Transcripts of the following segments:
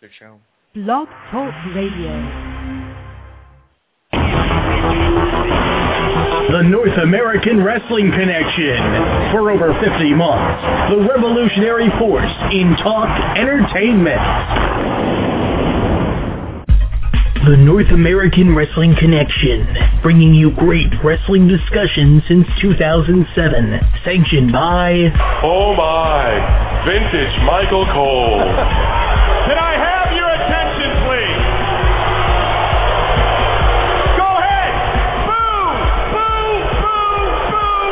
Good show. Blog Talk Radio. The North American Wrestling Connection. For over 50 months, the revolutionary force in talk entertainment. The North American Wrestling Connection, bringing you great wrestling discussion since 2007. Sanctioned by... Oh my, vintage Michael Cole. Can I have your attention, please? Go ahead! Boo! Boo! Boo! Boo!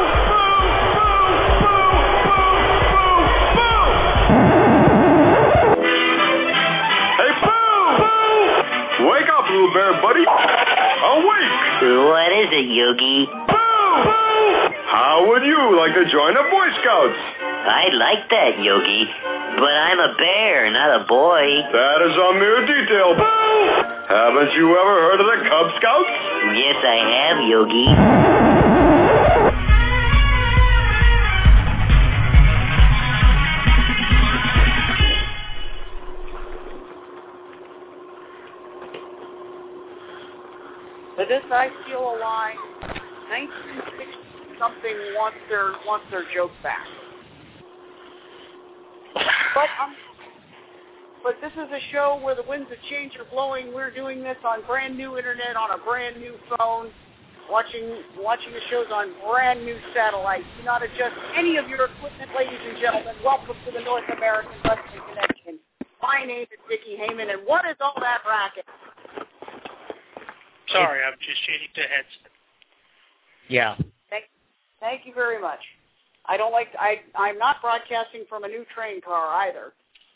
Boo! Boo! Boo! Boo! Boo! Hey, boo! Boo! Wake up, little bear buddy. Awake! What is it, Yogi? Boo! Boo! How would you like to join the Boy Scouts? I like that, Yogi. But I'm a bear, not a boy. That is a mere detail. Boo! Haven't you ever heard of the Cub Scouts? Yes, I have, Yogi. But this I Feel Alive, 1960-something wants their joke back. But this is a show where the winds of change are blowing. We're doing this on brand new internet, on a brand new phone, watching the shows on brand new satellites. Do not adjust any of your equipment, ladies and gentlemen. Welcome to the North American Wrestling Connection. My name is Dickie Heyman, and what is all that racket? Sorry, I'm just changing to headset. Yeah. Thank you very much. I'm not broadcasting from a new train car either.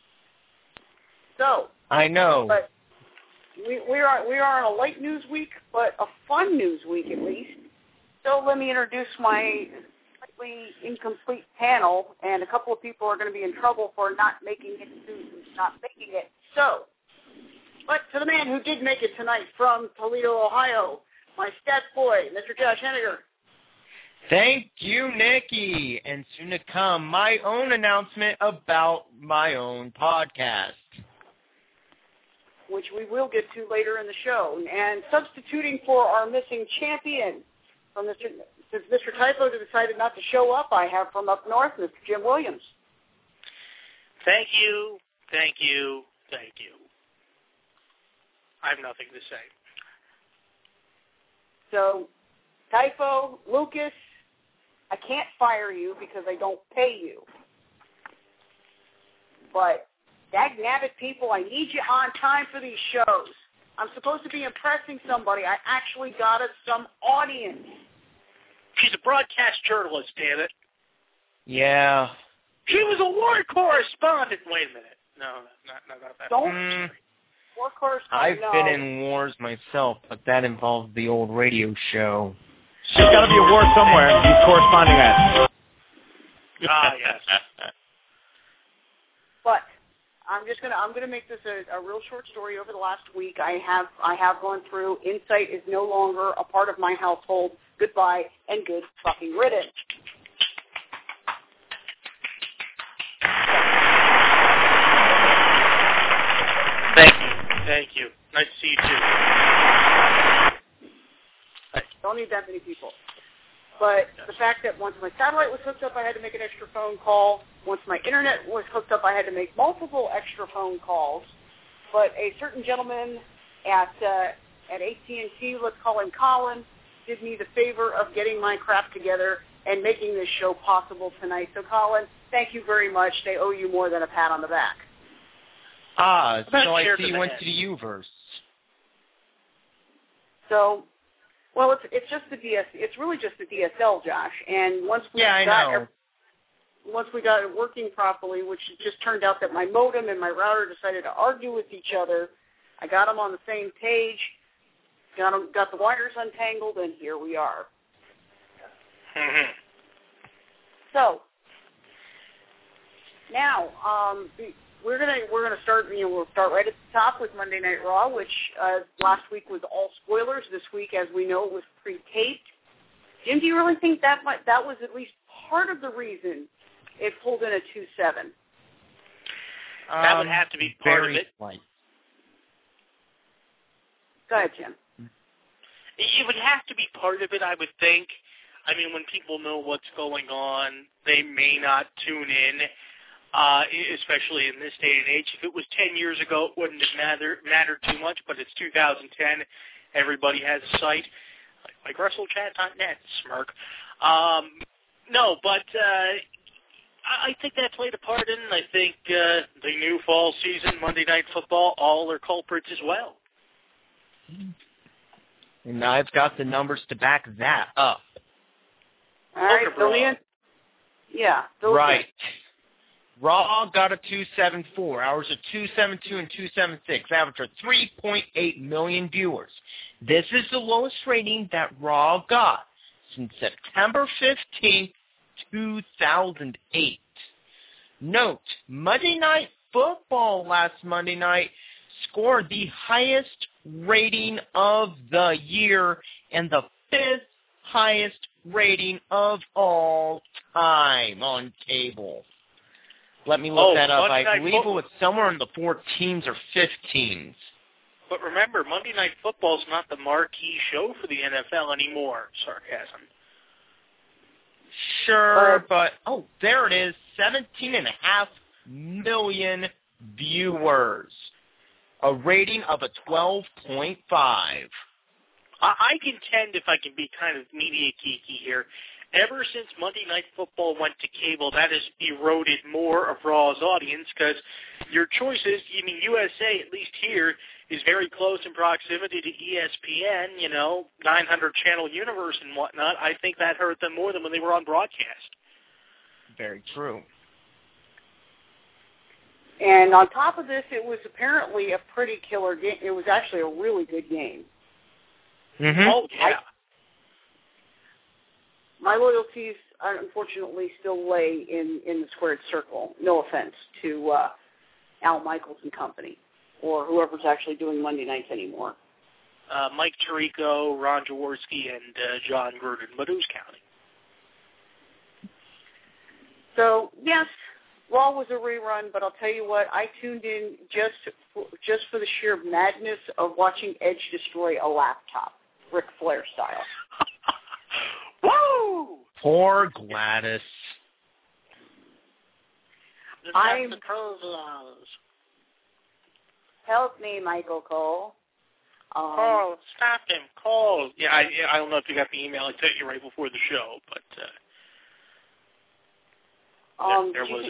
So I know. But we are on a late news week, but a fun news week at least. So let me introduce my slightly incomplete panel, and a couple of people are going to be in trouble for not making it. So, but to the man who did make it tonight from Toledo, Ohio, my stat boy, Mr. Josh Henniger. Thank you, Nikki. And soon to come, my own announcement about my own podcast, which we will get to later in the show. And substituting for our missing champion, since Mr. Typo decided not to show up, I have from up north, Mr. Jim Williams. Thank you. I have nothing to say. So, Typo, Lucas, I can't fire you because I don't pay you. But, dagnabbit people, I need you on time for these shows. I'm supposed to be impressing somebody. I actually got us some audience. She's a broadcast journalist, damn it. Yeah. She was a war correspondent. Wait a minute. No, not that. Don't. War correspondent, I've been in wars myself, but that involved the old radio show. There's got to be a war somewhere he's corresponding at. Yes. But I'm gonna make this a real short story. Over the last week, I have gone through. Insight is no longer a part of my household. Goodbye and good fucking riddance. Thank you. Nice to see you too. Don't need that many people. But the fact that once my satellite was hooked up, I had to make an extra phone call. Once my internet was hooked up, I had to make multiple extra phone calls. But a certain gentleman at AT&T, let's call him Colin, did me the favor of getting my crap together and making this show possible tonight. So, Colin, thank you very much. They owe you more than a pat on the back. So I see you went to the U-verse. So, well, it's just the it's really just the DSL, Josh. And once we got it working properly, which it just turned out that my modem and my router decided to argue with each other, I got them on the same page, got the wires untangled, and here we are. So now we're gonna start. We'll start right at the top with Monday Night Raw, which last week was all spoilers. This week, as we know, it was pre-taped. Jim, do you really think that was at least part of the reason it pulled in a 2-7? That would have to be part of it. Go ahead, Jim. It would have to be part of it, I would think. I mean, when people know what's going on, they may not tune in, especially in this day and age. If it was 10 years ago, it wouldn't have mattered too much, but it's 2010. Everybody has a site, like WrestleChat.net, smirk. No, but I think that played a part in it. I think the new fall season, Monday Night Football, all are culprits as well. And I've got the numbers to back that up. All right, Billion? Yeah. Right. Raw got a 274. Ours are 272 and 276. Average are 3.8 million viewers. This is the lowest rating that Raw got since September 15th, 2008. Note, Monday Night Football last Monday night scored the highest rating of the year and the 5th highest rating of all time on cable. Let me look that up. I believe it was somewhere in the 14s or 15s. But remember, Monday Night Football is not the marquee show for the NFL anymore. Sarcasm. Sure, but, there it is, 17.5 million viewers. A rating of a 12.5. I contend, if I can be kind of media geeky here, ever since Monday Night Football went to cable, that has eroded more of Raw's audience because your choices, USA, at least here, is very close in proximity to ESPN, 900-channel universe and whatnot. I think that hurt them more than when they were on broadcast. Very true. And on top of this, it was apparently a pretty killer game. It was actually a really good game. Mm-hmm. Oh, yeah. My loyalties, unfortunately, still lay in the squared circle. No offense to Al Michaels and company, or whoever's actually doing Monday nights anymore. Mike Tirico, Ron Jaworski, and John Gruden, Madouz County. So, yes, Raw was a rerun, but I'll tell you what, I tuned in just for the sheer madness of watching Edge destroy a laptop, Ric Flair style. Woo! Poor Gladys. I'm the Kovlas. Help me, Michael Cole. Cole, stop him, Cole. Yeah, I don't know if you got the email I sent you right before the show, but there was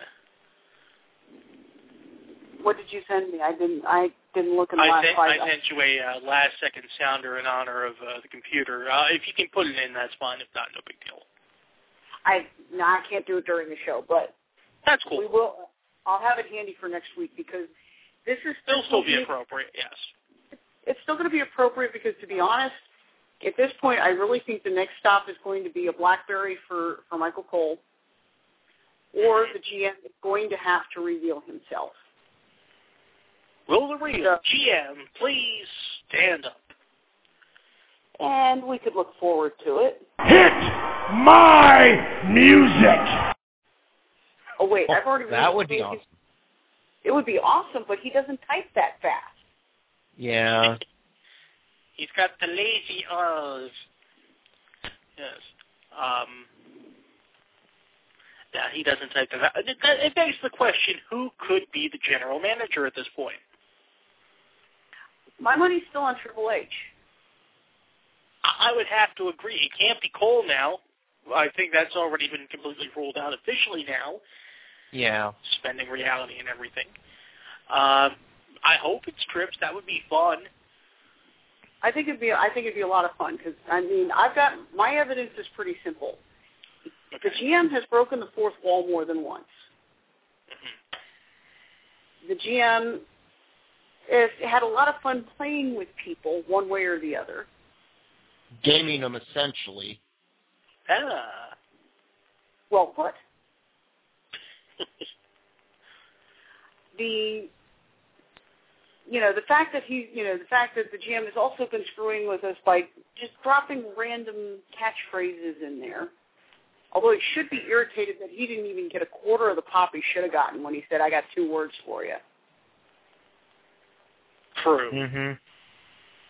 What did you send me? I didn't look in the last 5 I sent you a last-second sounder in honor of the computer. If you can put it in, that's fine. If not, no big deal. I can't do it during the show, but that's cool. We will. I'll have it handy for next week because this is still be appropriate. Yes, it's still going to be appropriate because, to be honest, at this point, I really think the next stop is going to be a BlackBerry for Michael Cole, or the GM is going to have to reveal himself. Will the real GM please stand up? And we could look forward to it. Hit my music! Oh, wait, I've already... That would be awesome. It would be awesome, but he doesn't type that fast. Yeah. He's got the lazy R's. Yes. Yeah, he doesn't type that. It begs the question, who could be the general manager at this point? My money's still on Triple H. I would have to agree. It can't be Cole now. I think that's already been completely ruled out officially now. Yeah. Spending reality and everything. I hope it's Trips. That would be fun. I think it'd be a lot of fun because my evidence is pretty simple. Okay. The GM has broken the fourth wall more than once. Mm-hmm. The GM has had a lot of fun playing with people one way or the other. Gaming them, essentially. Well put. The fact that the GM has also been screwing with us by just dropping random catchphrases in there. Although he should be irritated that he didn't even get a quarter of the pop he should have gotten when he said, "I got 2 words for you." True. Mm-hmm.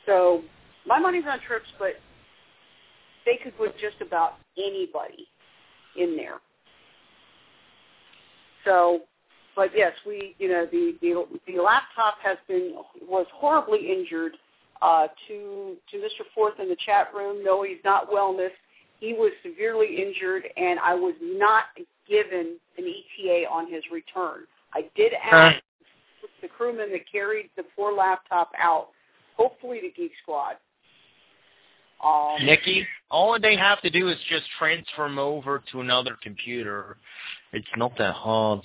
So my money's on Trips, but they could put just about anybody in there. So, but yes, the laptop was horribly injured. To Mr. Forth in the chat room, no, he's not wellness. He was severely injured, and I was not given an ETA on his return. I did ask the crewman that carried the poor laptop out, hopefully to Geek Squad. Nikki, all they have to do is just transfer him over to another computer. It's not that hard.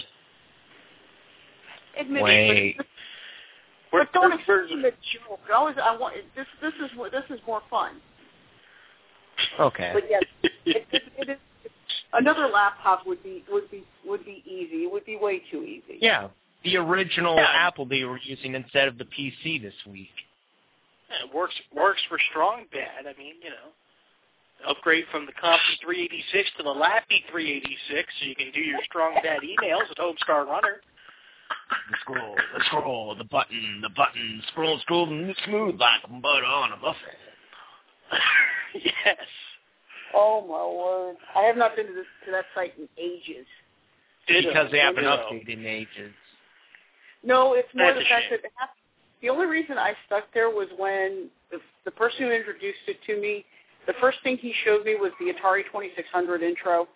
Wait. But don't explain the joke. This is more fun. Okay. But yes, it is. Another laptop would be easy. It would be way too easy. Yeah, the original Apple they were using instead of the PC this week. Yeah, it works for Strong Bad. I mean, upgrade from the Comfy 386 to the Lappy 386, so you can do your Strong Bad emails at Homestar Runner. The scroll, the button, scroll, smooth like butter on a buffet. Yes. Oh, my word. I have not been to that site in ages. Because they haven't updated in ages. No, it's more the fact that the only reason I stuck there was when the person who introduced it to me, the first thing he showed me was the Atari 2600 intro.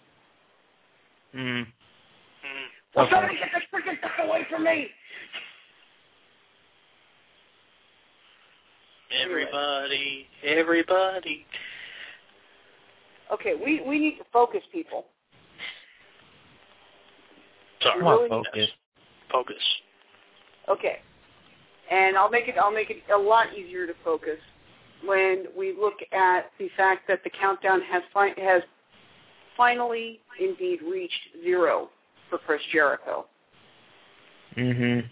Well, somebody get this freaking stuff away from me! Everybody. Okay, we need to focus, people. Sorry. Really focus. Focus. Okay, and I'll make it a lot easier to focus when we look at the fact that the countdown has finally indeed reached 0 for Chris Jericho. Mm-hmm.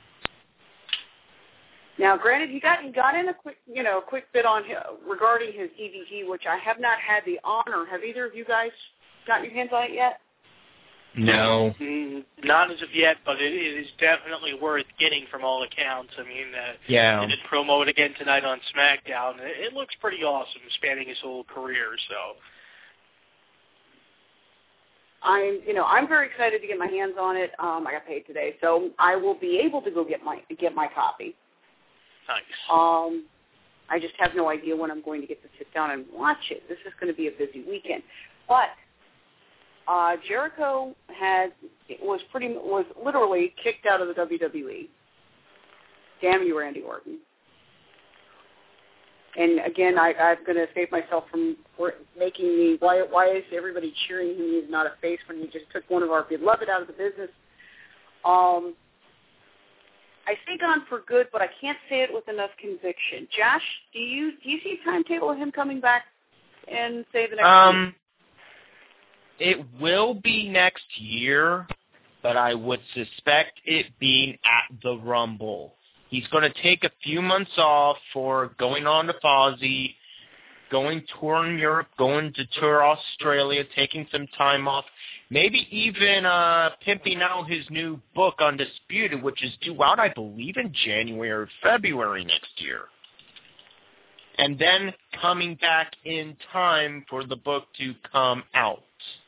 Now, granted, he got in a quick bit on regarding his DVD, which I have not had the honor. Have either of you guys got your hands on it yet? No. Not as of yet, but it is definitely worth getting from all accounts. I mean, they did promo it again tonight on SmackDown. It looks pretty awesome, spanning his whole career. So, I'm very excited to get my hands on it. I got paid today, so I will be able to go get my copy. Nice. I just have no idea when I'm going to get to sit down and watch it. This is going to be a busy weekend, but Jericho was literally kicked out of the WWE. Damn you, Randy Orton. And again, I'm going to save myself from making me, why is everybody cheering him? He's not a face when he just took one of our beloved out of the business. I say gone for good, but I can't say it with enough conviction. Josh, do you see a timetable of him coming back in, say, the next year? It will be next year, but I would suspect it being at the Rumble. He's going to take a few months off for going on to Fozzy, going touring Europe, going to tour Australia, taking some time off, maybe even pimping out his new book, Undisputed, which is due out, I believe, in January or February next year. And then coming back in time for the book to come out.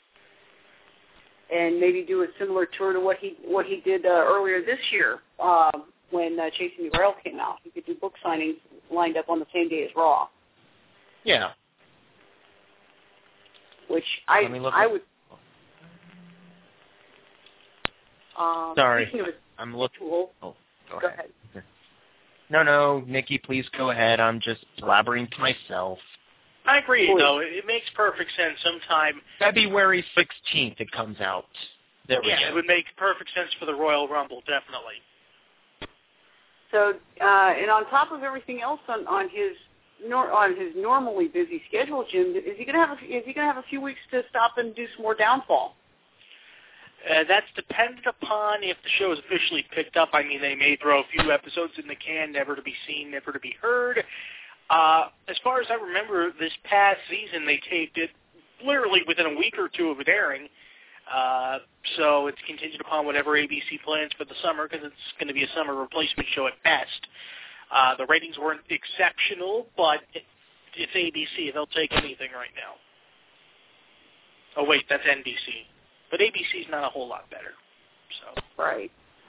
And maybe do a similar tour to what he did earlier this year when Chasing the Grail came out. He could do book signings lined up on the same day as Raw. Yeah. Which I would. Sorry, I'm looking. Cool. Oh, go ahead. No, Nikki, please go ahead. I'm just blabbering to myself. I agree, though. It makes perfect sense. Sometime February 16th it comes out. It would make perfect sense for the Royal Rumble, definitely. So, and on top of everything else on his normally busy schedule, Jim, is he going to have a few weeks to stop and do some more downfall? That's dependent upon if the show is officially picked up. I mean, they may throw a few episodes in the can, never to be seen, never to be heard. As far as I remember, this past season they taped it literally within a week or two of it airing. So it's contingent upon whatever ABC plans for the summer, because it's going to be a summer replacement show at best. The ratings weren't exceptional, but it's ABC. They'll take anything right now. Oh, wait, that's NBC. But ABC's not a whole lot better. So Right.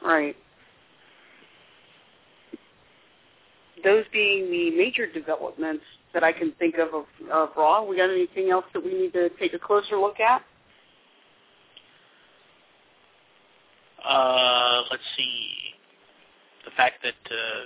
Those being the major developments that I can think of Raw. We got anything else that we need to take a closer look at? Let's see. The fact that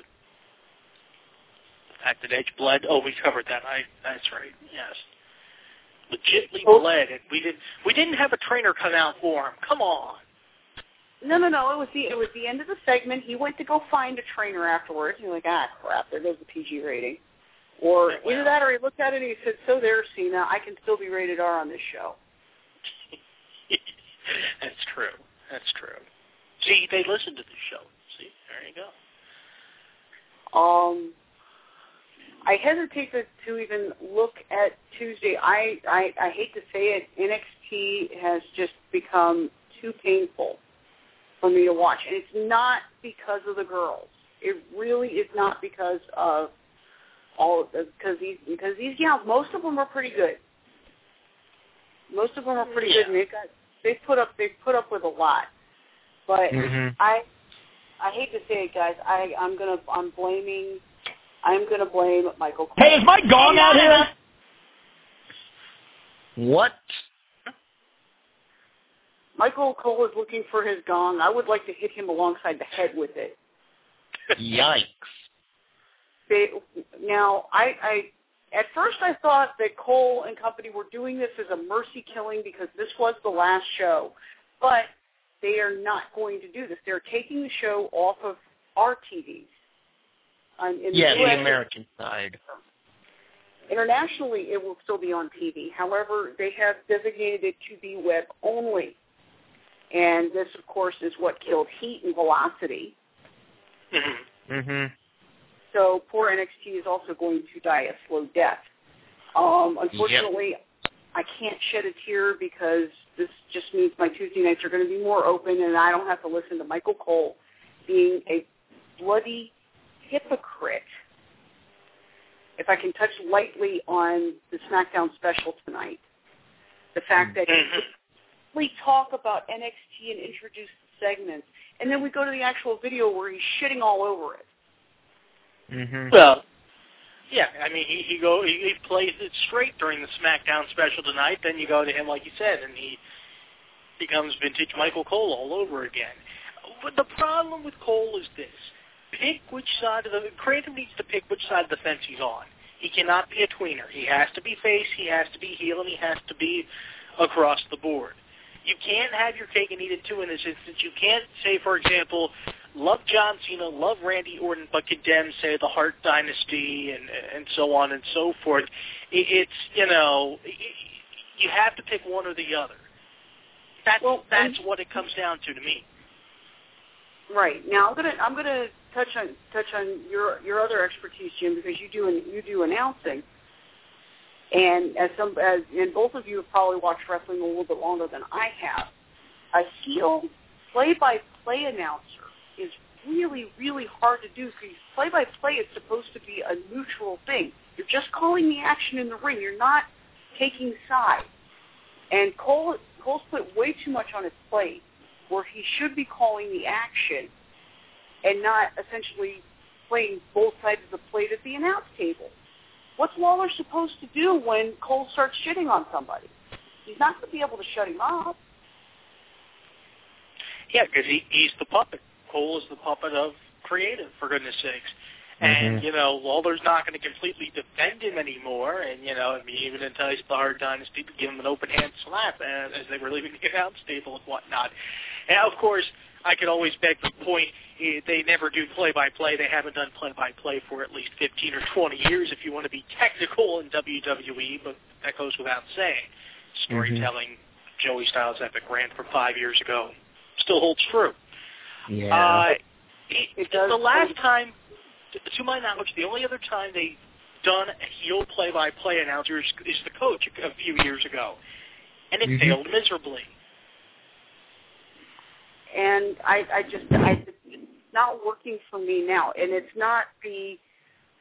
Edge bled. Oh, we covered that. That's right. Yes, legitly bled, and we didn't have a trainer come out for him. Come on. No. It was the end of the segment. He went to go find a trainer afterwards. He's like, crap, there goes the PG rating. Or either that, or he looked at it and he said, "So there, Cena, I can still be rated R on this show." That's true. See, they listened to the show. See, there you go. I hesitate to even look at Tuesday. I hate to say it, NXT has just become too painful for me to watch, and it's not because of the girls. It really is not because of because these gals, most of them are pretty good. Most of them are pretty good, and they've put up with a lot. But I hate to say it, guys. I'm gonna blame Michael Cole. Hey, is my gong out here? What? Michael Cole is looking for his gong. I would like to hit him alongside the head with it. Yikes. Now, at first I thought that Cole and company were doing this as a mercy killing because this was the last show. But they are not going to do this. They're taking the show off of our TVs. The American side. Internationally, it will still be on TV. However, they have designated it to be web only. And this, of course, is what killed Heat and Velocity. So poor NXT is also going to die a slow death. Unfortunately, I can't shed a tear because this just means my Tuesday nights are going to be more open and I don't have to listen to Michael Cole being a bloody hypocrite. If I can touch lightly on the SmackDown special tonight, the fact that we talk about NXT and introduce the segments, and then we go to the actual video where he's shitting all over it. Well, yeah, I mean, he plays it straight during the SmackDown special tonight. Then you go to him, like you said, and he becomes vintage Michael Cole all over again. But the problem with Cole is this: Creative needs to pick which side of the fence he's on. He cannot be a tweener. He has to be face, he has to be heel, and he has to be across the board. You can't have your cake and eat it too in this instance. You can't say, for example, love John Cena, love Randy Orton, but condemn, say, the Hart Dynasty and so on and so forth. It's, you have to pick one or the other. That's what it comes down to me. Right. Now I'm gonna touch on your other expertise, Jim, because you do announcing. And and both of you have probably watched wrestling a little bit longer than I have. A heel play-by-play announcer is really, really hard to do because play-by-play is supposed to be a neutral thing. You're just calling the action in the ring. You're not taking sides. And Cole's put way too much on his plate where he should be calling the action and not essentially playing both sides of the plate at the announce table. What's Lawler supposed to do when Cole starts shitting on somebody? He's not going to be able to shut him up. Yeah, because he's the puppet. Cole is the puppet of creative, for goodness sakes. And, Lawler's not going to completely defend him anymore. And, even entice the Hart Dynasty to give him an open-hand slap as they were leaving the announce table and whatnot. And, of course, I could always beg the point, they never do play-by-play. They haven't done play-by-play for at least 15 or 20 years, if you want to be technical in WWE, but that goes without saying. Storytelling, Joey Styles' epic rant from 5 years ago still holds true. Yeah. The last time, to my knowledge, the only other time they've done a heel play-by-play announcer is the Coach a few years ago, and it failed miserably. And it's not working for me now. And it's not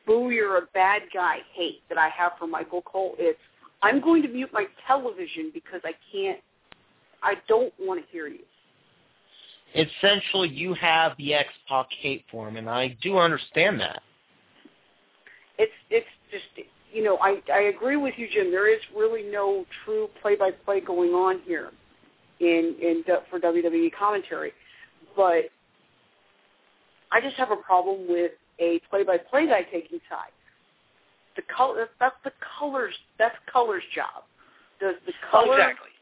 boo, you're a bad guy hate that I have for Michael Cole. It's, I'm going to mute my television because I don't want to hear you. Essentially, you have the X-Pac hate for him, and I do understand that. It's just, you know, I agree with you, Jim. There is really no true play-by-play going on here for WWE commentary. But I just have a problem with a play-by-play guy taking sides. The color, that's color's job. Does the color?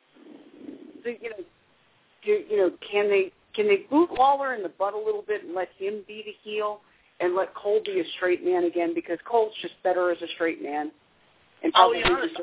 Exactly. Can they boot Lawler in the butt a little bit and let him be the heel and let Cole be a straight man again, because Cole's just better as a straight man. And I'll be honest.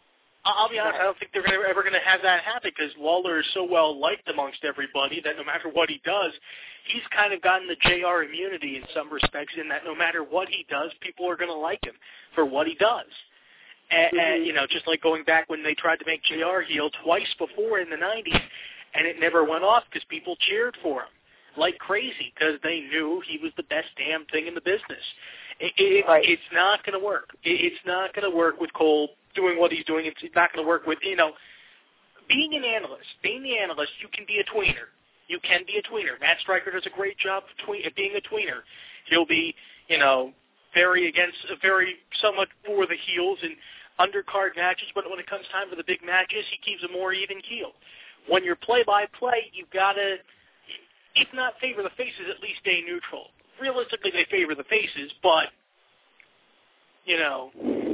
I don't think they're ever going to have that happen, because Lawler is so well liked amongst everybody that no matter what he does, he's kind of gotten the JR immunity in some respects, in that no matter what he does, people are going to like him for what he does. And you know, just like going back when they tried to make JR heel twice before in the 90s, and it never went off because people cheered for him like crazy because they knew he was the best damn thing in the business. It's not going to work. It's not going to work with Cole doing what he's doing. It's not going to work with, you know, being an analyst. Being the analyst, you can be a tweener. You can be a tweener. Matt Stryker does a great job of being a tweener. He'll be, you know, very somewhat for the heels in undercard matches, but when it comes time for the big matches, he keeps a more even keel. When you're play-by-play, you've got to, if not favor the faces, at least stay neutral. Realistically, they favor the faces, but, you know,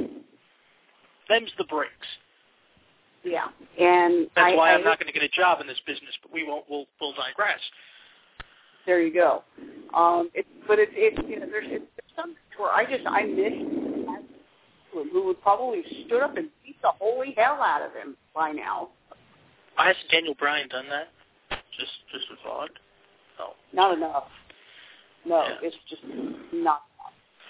them's the breaks. Yeah, and that's why I'm not going to get a job in this business, but we'll digress. There you go. It's you know, there's some where I miss who would probably stood up and beat the holy hell out of him by now. Why hasn't Daniel Bryan done that? Just a thought. No. Not enough. No, yeah. It's just not enough.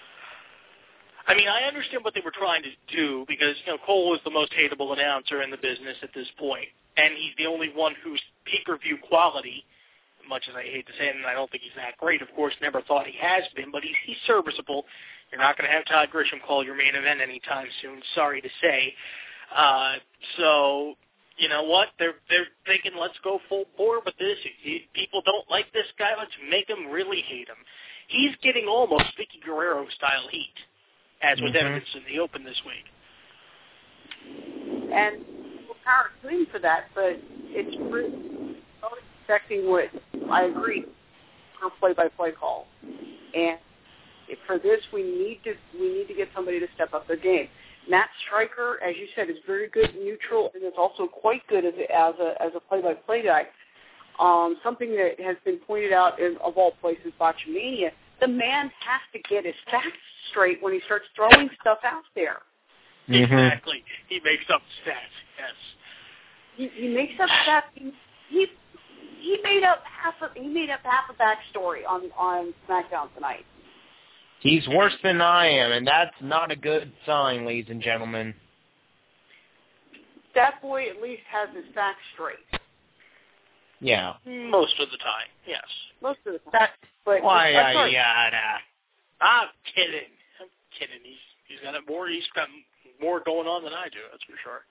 I mean, I understand what they were trying to do, because, you know, Cole is the most hateable announcer in the business at this point, and he's the only one whose pay-per-view quality, much as I hate to say it, and I don't think he's that great, of course, never thought he has been, but he's serviceable. You're not going to have Todd Grisham call your main event anytime soon, sorry to say. So, you know what? They're thinking, let's go full bore with this. People don't like this guy. Let's make them really hate him. He's getting almost Vicky Guerrero-style heat, as was evidenced in the Open this week. And well, power to him for that, but it's really expecting what I agree for play-by-play call. And for this, we need to get somebody to step up their game. Matt Stryker, as you said, is very good neutral, and is also quite good as a play-by-play guy. Something that has been pointed out of all places, Botchamania, the man has to get his facts straight when he starts throwing stuff out there. Exactly. He makes up stats. Yes. He makes up stats. He made up half a backstory on SmackDown tonight. He's worse than I am, and that's not a good sign, ladies and gentlemen. That boy at least has his facts straight. Yeah. Most of the time, yes. Most of the time. I'm kidding. He's got more going on than I do, that's for sure.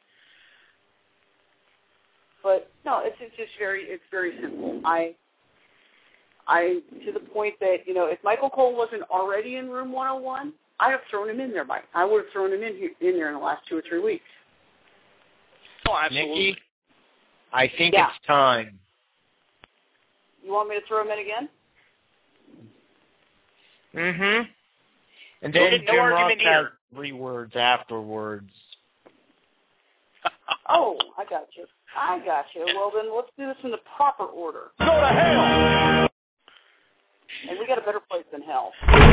But no, it's very simple. I to the point that, you know, if Michael Cole wasn't already in Room 101, I'd have thrown him in there. I would have thrown him in there in the last 2 or 3 weeks. Oh, absolutely. Nikki, I think it's time. You want me to throw him in again? Mm-hmm. And then Jim Ross has 3 words afterwards. Oh, I got you. Well, then let's do this in the proper order. Go to hell! And we got a better place than hell.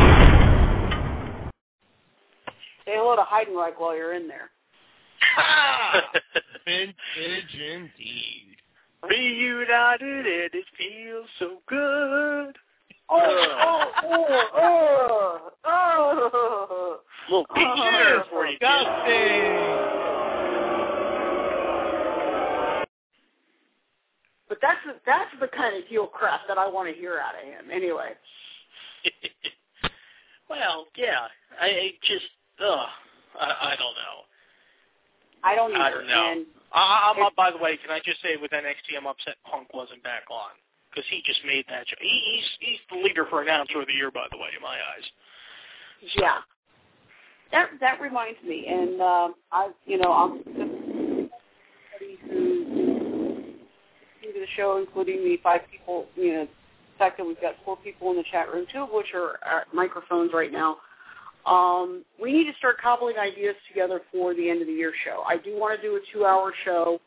Say hello to Heidenreich while you're in there. Vintage indeed. Reunited and it feels so good. Little PG there for you, kid. But that's the kind of heel crap that I want to hear out of him. Anyway. Well, yeah. I just, I don't know. I don't either. I don't know. And by the way, can I just say with NXT, I'm upset Punk wasn't back on because he just made that. He's the leader for announcer of the year, by the way, in my eyes. So. Yeah. That reminds me, and I'm somebody who came to the show, including the 5 people. The fact that we've got 4 people in the chat room, 2 of which are at microphones right now. We need to start cobbling ideas together for the end of the year show. I do want to do a 2-hour show,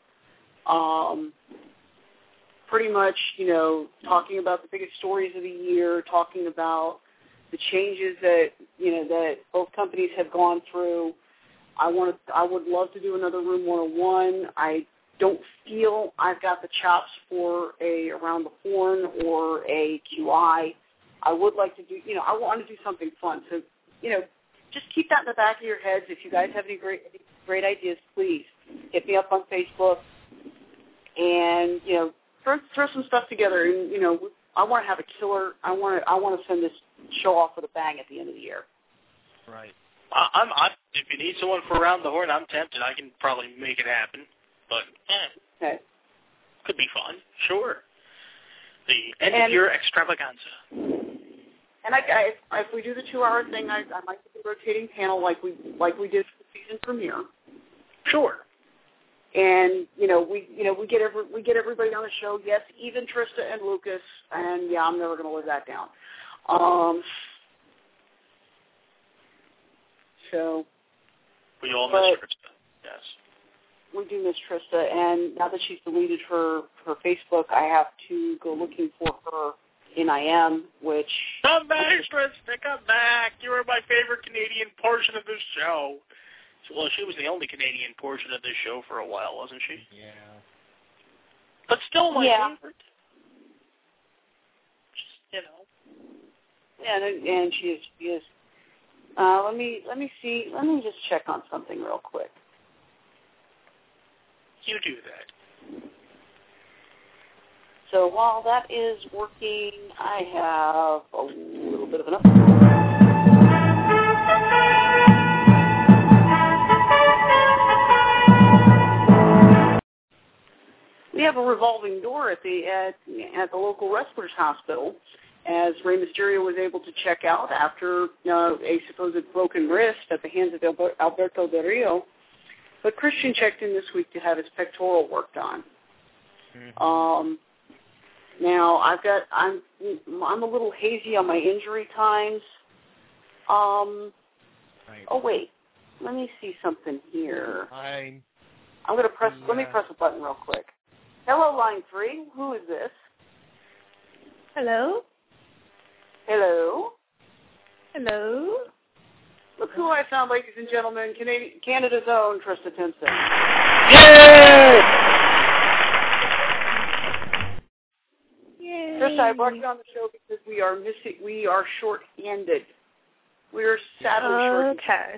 pretty much, talking about the biggest stories of the year, talking about the changes that both companies have gone through. I would love to do another Room 101. I don't feel I've got the chops for a Around the Horn or a QI. I would like to do, I want to do something fun. So, just keep that in the back of your heads. If you guys have any great ideas, please hit me up on Facebook and, throw some stuff together. And, I want to have a killer. I want to send this show off with a bang at the end of the year. Right. If you need someone for Around the Horn, I'm tempted. I can probably make it happen. But, okay. Could be fun. Sure. The end of year extravaganza. And if we do the 2-hour thing, I might do a rotating panel like we did for the season premiere. Sure. And we get everybody on the show. Yes, even Trista and Lucas. And yeah, I'm never going to live that down. So we all miss Trista. Yes. We do miss Trista, and now that she's deleted her Facebook, I have to go looking for her in IM, which... Come back, Trista, come back. You were my favorite Canadian portion of the show. Well, she was the only Canadian portion of this show for a while, wasn't she? Yeah. But still my favorite. Just, Yeah, and she is. Let me see. Let me just check on something real quick. You do that. So while that is working, I have a little bit of an update. We have a revolving door at the local wrestlers' hospital, as Rey Mysterio was able to check out after a supposed broken wrist at the hands of Alberto Del Rio. But Christian checked in this week to have his pectoral worked on. Mm-hmm. Now I'm a little hazy on my injury times. Right. Oh wait, let me see something here. I'm gonna press. Yeah. Let me press a button real quick. Hello, line 3. Who is this? Hello. Hello. Hello. Look who I found, ladies and gentlemen. Canada's own Trista Timpson. Yay! Yay! Trista, I brought you on the show because we are short-handed. We are sadly short-handed. Okay.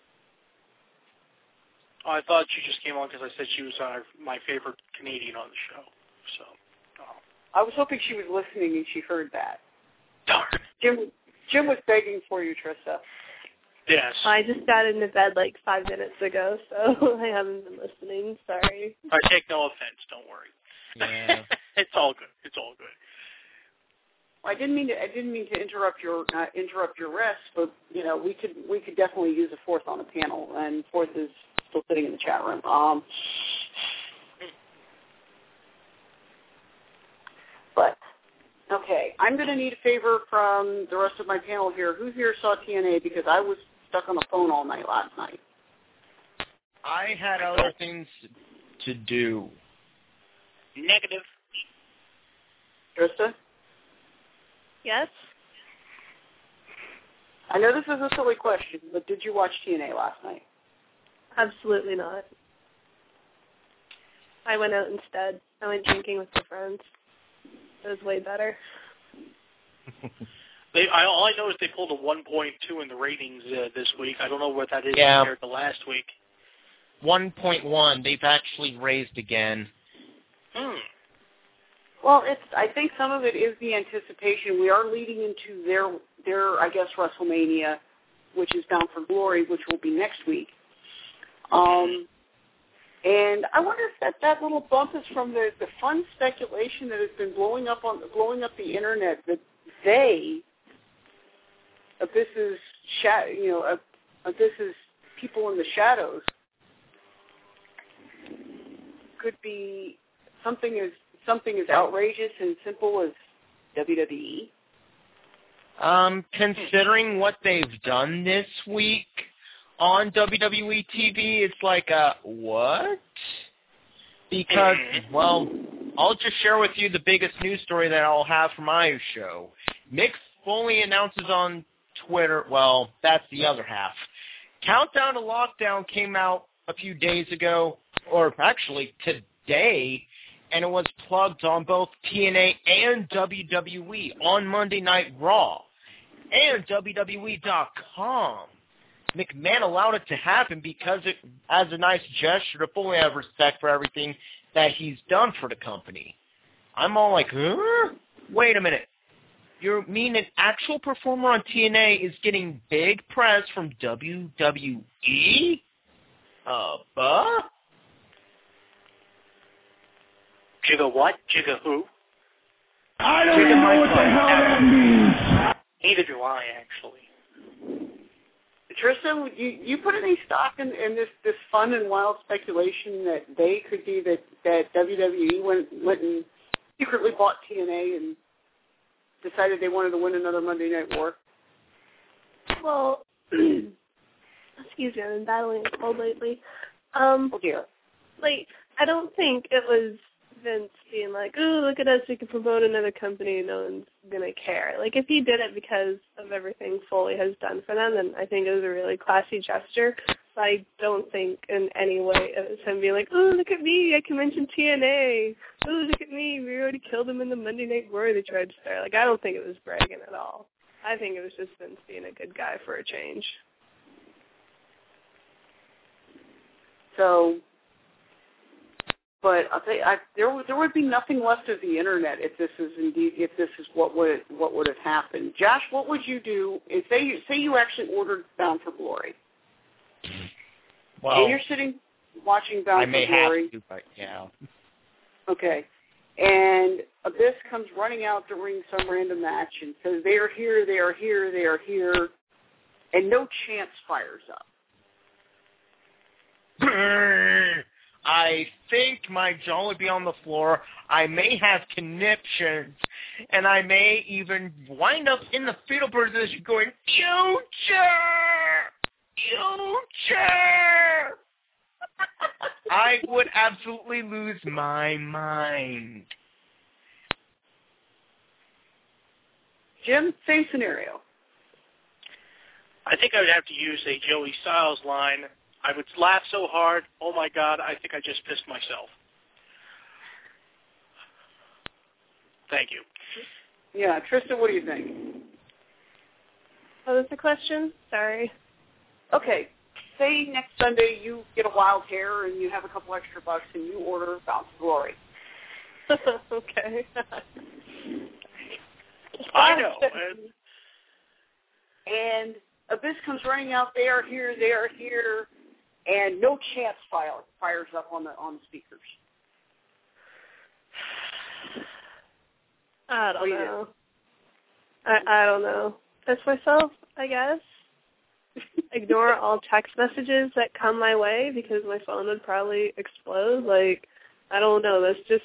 Oh, I thought she just came on because I said she was my favorite Canadian on the show. So. I was hoping she was listening and she heard that. Darn. Jim was begging for you, Trista. Yes. I just got into bed like 5 minutes ago, so I haven't been listening. Sorry. I take no offense. Don't worry. Yeah. It's all good. It's all good. Well, I didn't mean to interrupt your rest, but we could definitely use a fourth on the panel, and fourth is still sitting in the chat room. But okay, I'm going to need a favor from the rest of my panel here. Who here saw TNA? Because I was stuck on the phone all night last night. I had other things to do. Negative. Trista? Yes? I know this is a silly question, but did you watch TNA last night? Absolutely not. I went out instead. I went drinking with my friends. It was way better. All I know is they pulled a 1.2 in the ratings this week. I don't know what that is compared to last week. 1.1. They've actually raised again. Well, I think some of it is the anticipation. We are leading into their, I guess, WrestleMania, which is Bound for Glory, which will be next week. And I wonder if that little bump is from the fun speculation that has been blowing up the internet that Abyss's Abyss's people in the shadows could be something as outrageous and simple as WWE. Considering what they've done this week on WWE TV, it's like what? Because, well, I'll just share with you the biggest news story that I'll have for my show. Mick Foley announces on Twitter, well, that's the other half. Countdown to Lockdown came out a few days ago, or actually today, and it was plugged on both TNA and WWE on Monday Night Raw and WWE.com. McMahon allowed it to happen because it as a nice gesture to fully have respect for everything that he's done for the company. I'm all like, huh? Wait a minute. You mean an actual performer on TNA is getting big press from WWE? Jigga what? Jigga who? I don't even know what the hell that means. Neither do I, actually. Tristan, you put any stock in this fun and wild speculation that they could be that WWE went and secretly bought TNA and decided they wanted to win another Monday Night War? Well, excuse me, I've been battling a cold lately. Oh dear. I don't think it was Vince being like, "Ooh, look at us, we can promote another company, no one's gonna care." If he did it because of everything Foley has done for them, then I think it was a really classy gesture. But I don't think in any way it was him being like, "Ooh, look at me, I can mention TNA. Ooh, look at me, we already killed him in the Monday Night War they tried to start." I don't think it was bragging at all. I think it was just Vince being a good guy for a change. So, but I'll tell you, there would be nothing left of the internet if this is what would have happened. Josh, what would you do if say you actually ordered Bound for Glory? Well, and you're sitting watching Bound for Glory. I may have to, but yeah. Okay. And Abyss comes running out during some random match and says, "They are here, they are here, they are here," and no chance fires up. I think my jaw would be on the floor. I may have conniptions, and I may even wind up in the fetal position going, "Future! Future!" I would absolutely lose my mind. Jim, same scenario. I think I would have to use a Joey Styles line. I would laugh so hard, oh my God, I think I just pissed myself. Thank you. Yeah, Tristan, what do you think? What was the question? Sorry. Okay, say next Sunday you get a wild hair and you have a couple extra bucks and you order Bound for Glory. Okay. I know. And Abyss comes running out, "They are here, they are here," and no chance fires up on the speakers. I don't know. I don't know. Piss myself, I guess. Ignore all text messages that come my way because my phone would probably explode. I don't know. That's just,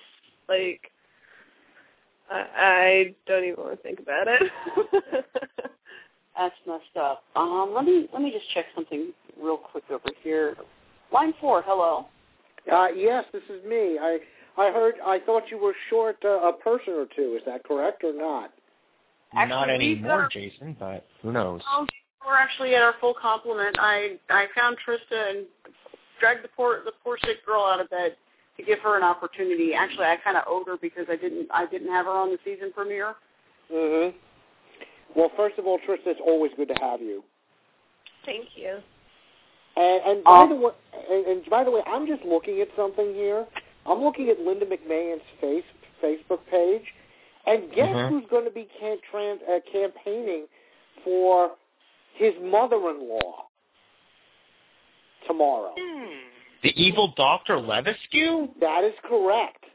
I don't even want to think about it. That's messed up. Let me just check something real quick over here. Line 4, hello. Yes, this is me. I thought you were short a person or two. Is that correct or not? Actually, not anymore, Jason, but who knows? We're actually at our full complement. I found Trista and dragged the poor sick girl out of bed to give her an opportunity. Actually, I kind of owed her because I didn't have her on the season premiere. Mm-hmm. Well, first of all, Trista, it's always good to have you. Thank you. And by the way, I'm just looking at something here. I'm looking at Linda McMahon's Facebook page, and guess who's going to be campaigning for his mother-in-law tomorrow. The evil Dr. Levesque? That is correct.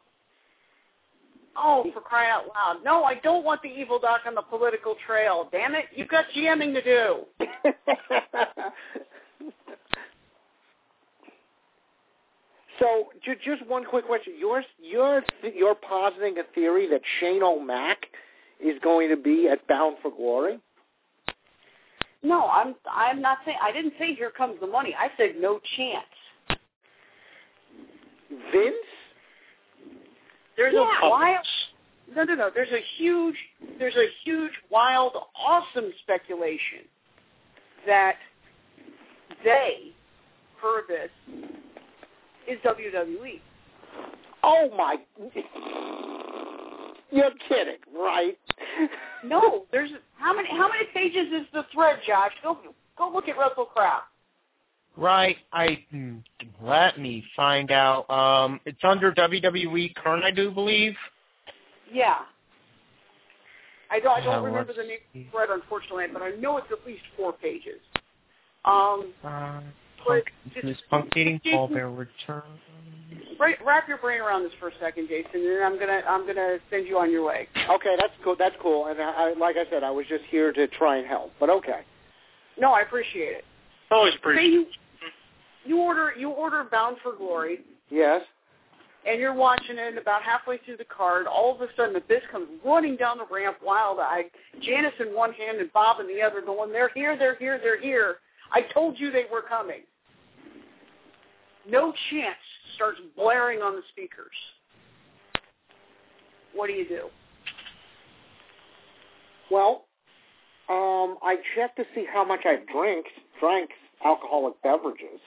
Oh, for crying out loud. No, I don't want the evil doc on the political trail. Damn it, you've got GMing to do. So, just one quick question. You're positing a theory that Shane O'Mac is going to be at Bound for Glory? No, I'm not saying. I didn't say here comes the money. I said no chance. Vince? There's a wild. No. There's a huge, wild, awesome speculation that they, Purvis, is WWE. Oh my! You're kidding, right? No, there's how many pages is the thread, Josh? Go look at WrestleCraft. Right. Let me find out. It's under WWE Current, I do believe. Yeah. I don't remember the name of the thread, unfortunately, but I know it's at least 4 pages. Punk dating Paul Bear return. Wrap your brain around this for a second, Jason, and then I'm gonna send you on your way. Okay, that's cool. That's cool. And like I said, I was just here to try and help. But okay. No, I appreciate it. Always appreciate it. You order Bound for Glory. Yes. And you're watching it, about halfway through the card, all of a sudden the Abyss comes running down the ramp, wild-eyed, Janice in one hand and Bob in the other, going, they're here, they're here, they're here. I told you they were coming. No chance starts blaring on the speakers. What do you do? Well, I checked to see how much I drank alcoholic beverages.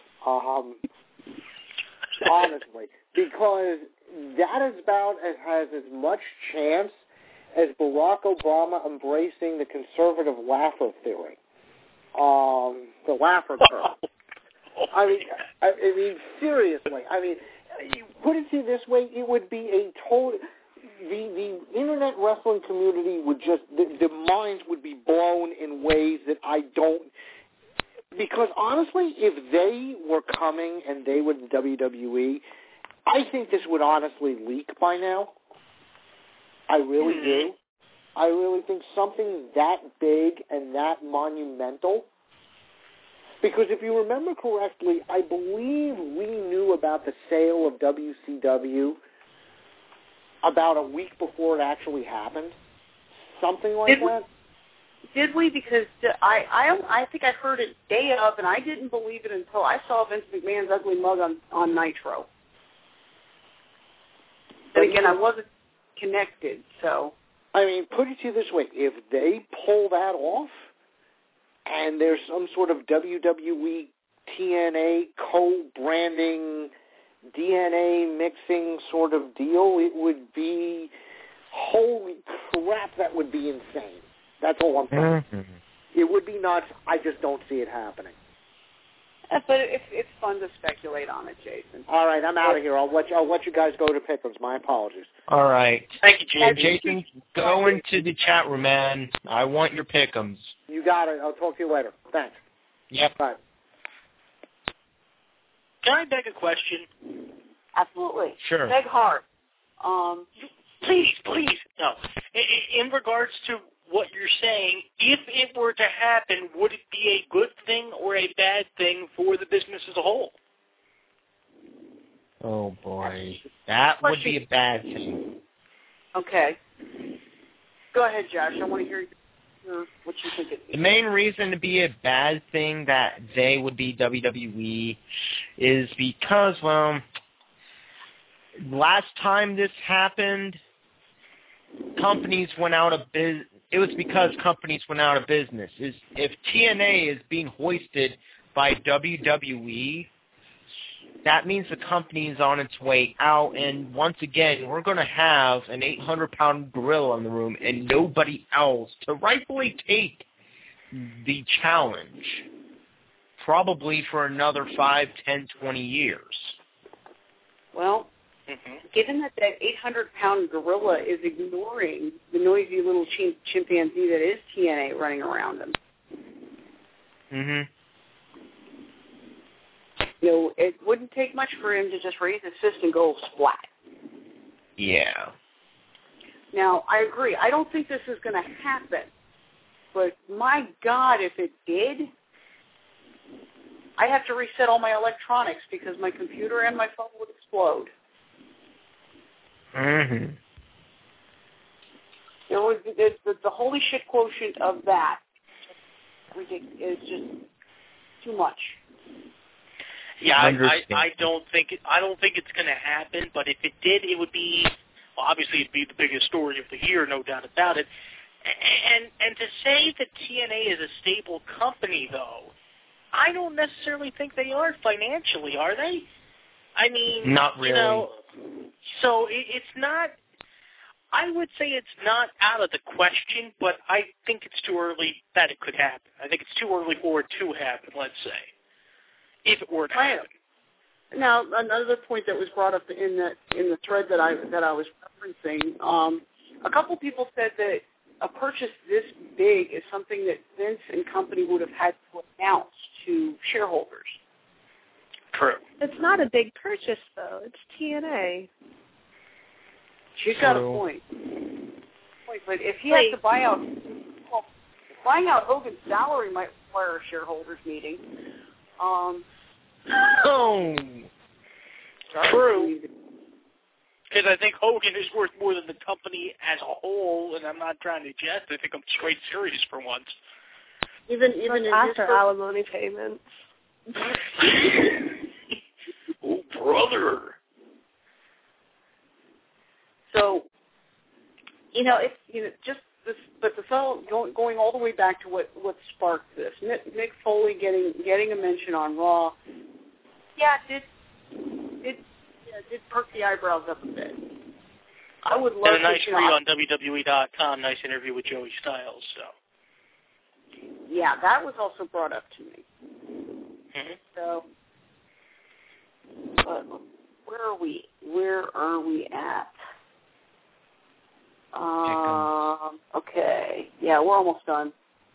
Honestly, because that is about has as much chance as Barack Obama embracing the conservative laugher theory, the laugher curve. I mean, seriously. I mean, put it to you this way: it would be a total. The internet wrestling community would just the minds would be blown in ways that I don't. Because honestly, if they were coming and they were the WWE, I think this would honestly leak by now. I really do. I really think something that big and that monumental. Because if you remember correctly, I believe we knew about the sale of WCW about a week before it actually happened. Something like that. Did we? Because I think I heard it day of, and I didn't believe it until I saw Vince McMahon's ugly mug on Nitro. But again, I wasn't connected, so. I mean, put it to you this way. If they pull that off, and there's some sort of WWE TNA co-branding, DNA mixing sort of deal, it would be, holy crap, that would be insane. That's all I'm saying. Mm-hmm. It would be nuts. I just don't see it happening. But it's fun to speculate on it, Jason. All right, I'm out of here. I'll let you guys go to Pickles. My apologies. All right. Thank you, Jason. Jason, go into the chat room, man. I want your pick'ems. You got it. I'll talk to you later. Thanks. Yep. Bye. Can I beg a question? Absolutely. Sure. Beg hard. Please. No. In regards to what you're saying, if it were to happen, would it be a good thing or a bad thing for the business as a whole? Oh, boy. That would be a bad thing. Okay. Go ahead, Josh. I want to hear what you think it is. The main reason to be a bad thing that they would be WWE is because, well, last time this happened, companies went out of business. It was because companies went out of business. If TNA is being hoisted by WWE, that means the company is on its way out. And once again, we're going to have an 800-pound gorilla in the room and nobody else to rightfully take the challenge, probably for another 5, 10, 20 years. Well, given that 800-pound gorilla is ignoring the noisy little chimpanzee that is TNA running around him. You know, it wouldn't take much for him to just raise his fist and go splat. Yeah. Now, I agree. I don't think this is going to happen. But my God, if it did, I have to reset all my electronics because my computer and my phone would explode. There was the holy shit quotient of that is just too much. Yeah, I don't think it's going to happen. But if it did, it would be obviously it'd be the biggest story of the year, no doubt about it. And to say that TNA is a stable company, though, I don't necessarily think they are financially, are they? I mean, not really. You know, so it's not. I would say it's not out of the question, but I think it's too early that it could happen. I think it's too early for it to happen. Let's say, if it were to happen. Now, another point that was brought up in the thread that I was referencing, a couple people said that a purchase this big is something that Vince and company would have had to announce to shareholders. True. It's not a big purchase, though. It's TNA. She's got a point. But if he has to buy out, buying out Hogan's salary might require a shareholders meeting. True. Because I think Hogan is worth more than the company as a whole, and I'm not trying to jest. I think I'm straight serious for once. Even after alimony payments. Oh, brother. So, just this, but the fellow going all the way back to what sparked this. Mick Foley getting a mention on Raw. Yeah, did perk the eyebrows up a bit. I would love and a nice read on WWE.com. Nice interview with Joey Styles. So. Yeah, that was also brought up to me. So, but where are we? Where are we at? Okay. Yeah, we're almost done.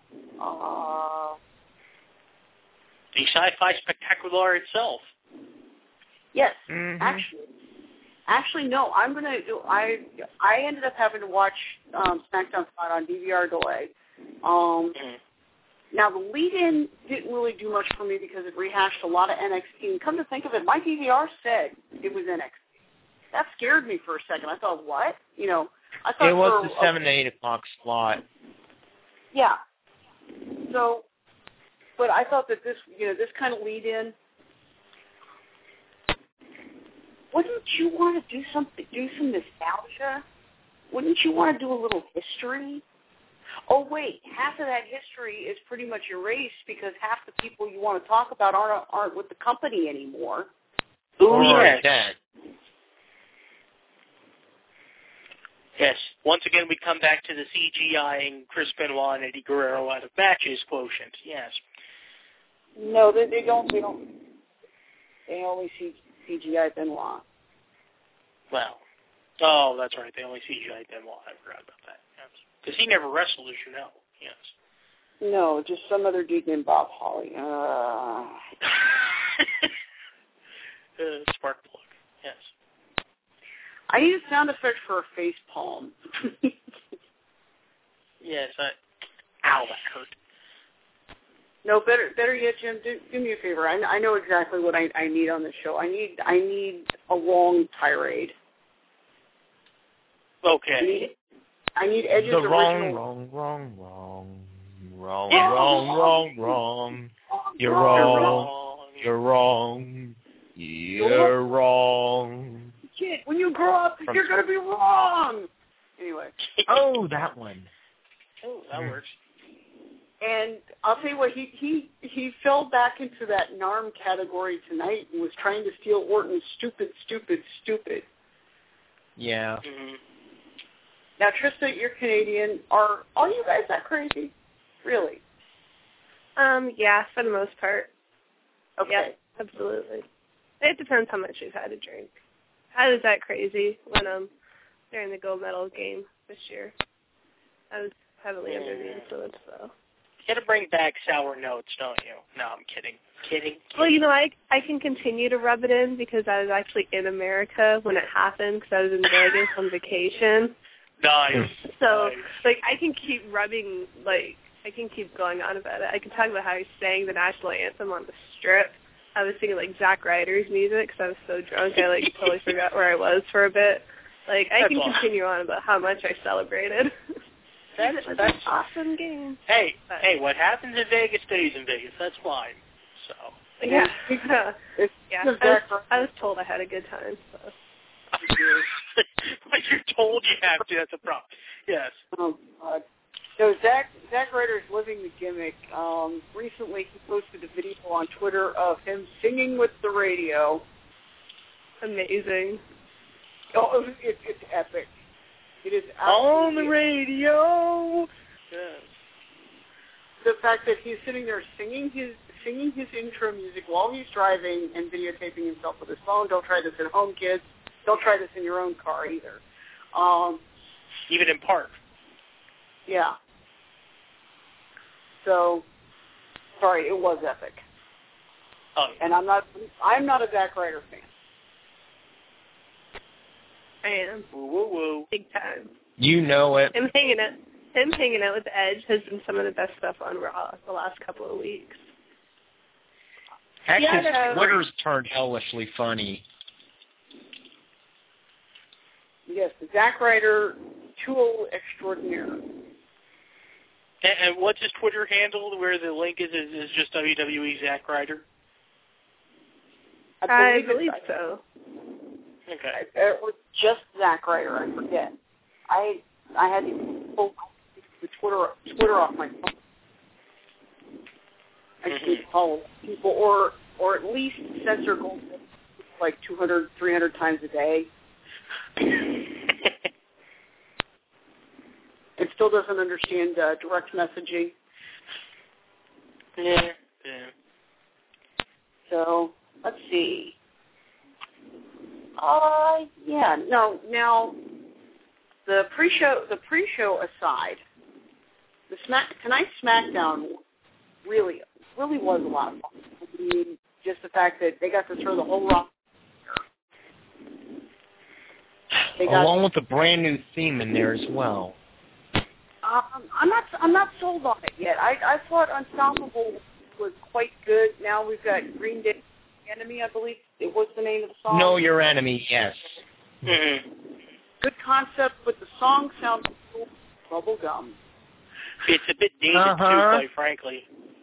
The Sci-Fi Spectacular itself. Yes, actually, no. I'm gonna do. I ended up having to watch SmackDown Spot on DVR delay. Now the lead-in didn't really do much for me because it rehashed a lot of NXT. And come to think of it, my DVR said it was NXT. That scared me for a second. I thought, what? I thought it was the 7 to 8 o'clock slot. Yeah. So, but I thought that this kind of lead-in. Wouldn't you want to do some nostalgia? Wouldn't you want to do a little history? Oh, wait, half of that history is pretty much erased because half the people you want to talk about aren't with the company anymore. Oh, yes. Yes. Once again, we come back to the CGI-ing Chris Benoit and Eddie Guerrero out of matches quotient. Yes. No, they don't. They only see CGI Benoit. Well, oh, that's right. They only CGI Benoit. I forgot about that. Yes. Because he never wrestled, as you know. Yes. No, just some other dude named Bob Holly. Spark plug. Yes. I need a sound effect for a face palm. Yes. Ow, that hurt. No, better yet, Jim, do me a favor. I know exactly what I need on this show. I need a long tirade. Okay. I need Edge's the original. wrong. You're wrong. You're wrong. You're wrong. Kid, when you grow up, you're going to be wrong. Anyway. Oh, that one. Oh, that works. And I'll tell you what, he fell back into that NARM category tonight and was trying to steal Orton's stupid. Yeah. Mm-hmm. Now, Trista, you're Canadian. Are all you guys that crazy? Really? Yeah, for the most part. Okay. Yeah, absolutely. It depends how much you've had to drink. I was that crazy when during the gold medal game this year. I was heavily under the influence, though. You gotta bring back sour notes, don't you? No, I'm kidding. Kidding. Well, I can continue to rub it in because I was actually in America when it happened because I was in Vegas on vacation. Nice. So, like, I can keep rubbing, like, I can keep going on about it. I can talk about how I sang the national anthem on the Strip. I was singing, like, Zack Ryder's music because I was so drunk I, like, totally forgot where I was for a bit. Like, I can continue on about how much I celebrated. It was an awesome game. Hey, what happens in Vegas stays in Vegas. That's fine. So. Yeah. I was told I had a good time, so. But you're told you have to. That's a problem. Yes. Oh, God. So Zack Ryder's living the gimmick. Recently, he posted a video on Twitter of him singing with the radio. Amazing. Oh, it's epic. It is on the radio. Yes. The fact that he's sitting there singing his intro music while he's driving and videotaping himself with his phone. Don't try this at home, kids. Don't try this in your own car either. Even in park. Yeah. So, sorry, it was epic. Oh. And I'm not a Zack Ryder fan. I am. Woo. Big time. You know it. Him hanging out with Edge has been some of the best stuff on Raw the last couple of weeks. Heck, his Twitter's turned hellishly funny. Yes, the Zack Ryder tool extraordinaire. And what's his Twitter handle where the link is just WWE Zack Ryder? I believe so. Okay. It was just Zack Ryder, I forget. I had to pull the Twitter off my phone. I couldn't follow people, or at least censor gold like 200, 300 times a day. It still doesn't understand direct messaging. Yeah. So, let's see. Now, the pre-show aside, tonight's SmackDown really was a lot of fun. I mean, just the fact that they got to throw the whole rock. Along with a brand new theme in there as well. I'm not sold on it yet. I thought Unstoppable was quite good. Now we've got Green Day Enemy, I believe it was the name of the song. Know Your Enemy, yes. Mm-hmm. Good concept, but the song sounds bubble gum. It's a bit dated too, quite frankly.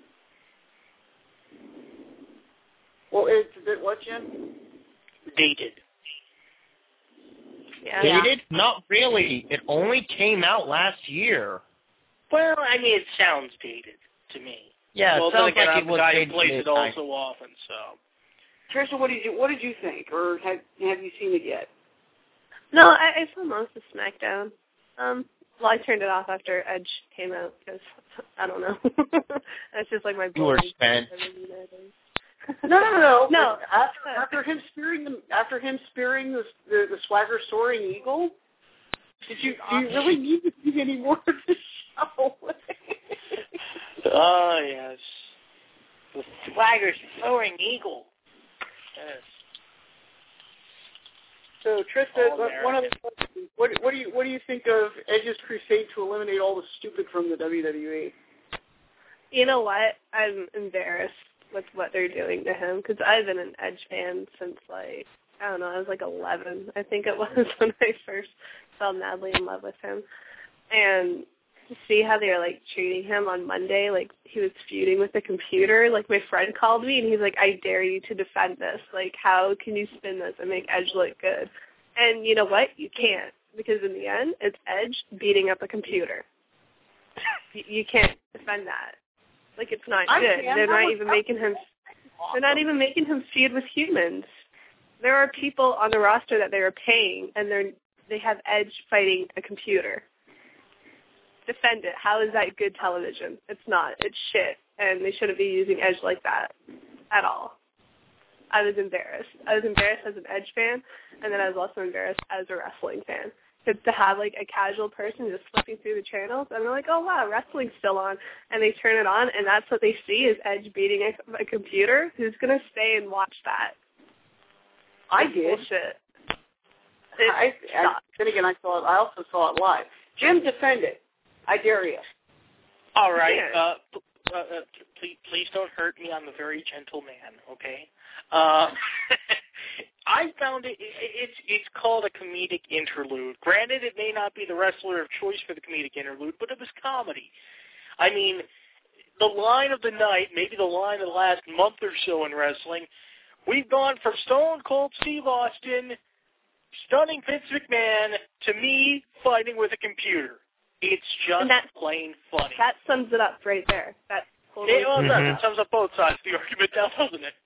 Well, it's a bit what, Jim? Dated. Yeah. Dated? Not really. It only came out last year. Well, I mean, it sounds dated to me. Yeah, well, it sounds then again, like it was the guy who dated plays it all midnight. so often, so. Trisha, what did you think, or have you seen it yet? No, I saw most of SmackDown. Well, I turned it off after Edge came out because I don't know. That's just like my. You were spent. No. After him spearing the Swagger soaring eagle, do you really need to see any more of the show? Oh yes, the Swagger soaring eagle. Yes. So Trista, one of the questions, what do you think of Edge's crusade to eliminate all the stupid from the WWE? You know what? I'm embarrassed with what they're doing to him because I've been an Edge fan since I was like 11. I think it was when I first fell madly in love with him. And to see how they were like treating him on Monday, like he was feuding with the computer. Like my friend called me and he's like, "I dare you to defend this. Like how can you spin this and make Edge look good?" And you know what? You can't, because in the end, it's Edge beating up a computer. You can't defend that. Like it's not good. They're not even making him. They're not even making him feud with humans. There are people on the roster that they are paying, and they have Edge fighting a computer. Defend it. How is that good television? It's not. It's shit, and they shouldn't be using Edge like that at all. I was embarrassed. I was embarrassed as an Edge fan, and then I was also embarrassed as a wrestling fan. To have, like, a casual person just flipping through the channels, and they're like, oh, wow, wrestling's still on. And they turn it on, and that's what they see is Edge beating a computer. Who's going to stay and watch that? I did. Bullshit. Then again, I also saw it live. Jim, defend it. I dare you. All right. Please don't hurt me. I'm a very gentle man, okay? I found it's called a comedic interlude. Granted, it may not be the wrestler of choice for the comedic interlude, but it was comedy. I mean, the line of the night, maybe the line of the last month or so in wrestling, we've gone from Stone Cold Steve Austin, stunning Vince McMahon, to me fighting with a computer. It's just plain funny. That sums it up right there. That totally it sums up both sides of the argument now, doesn't it?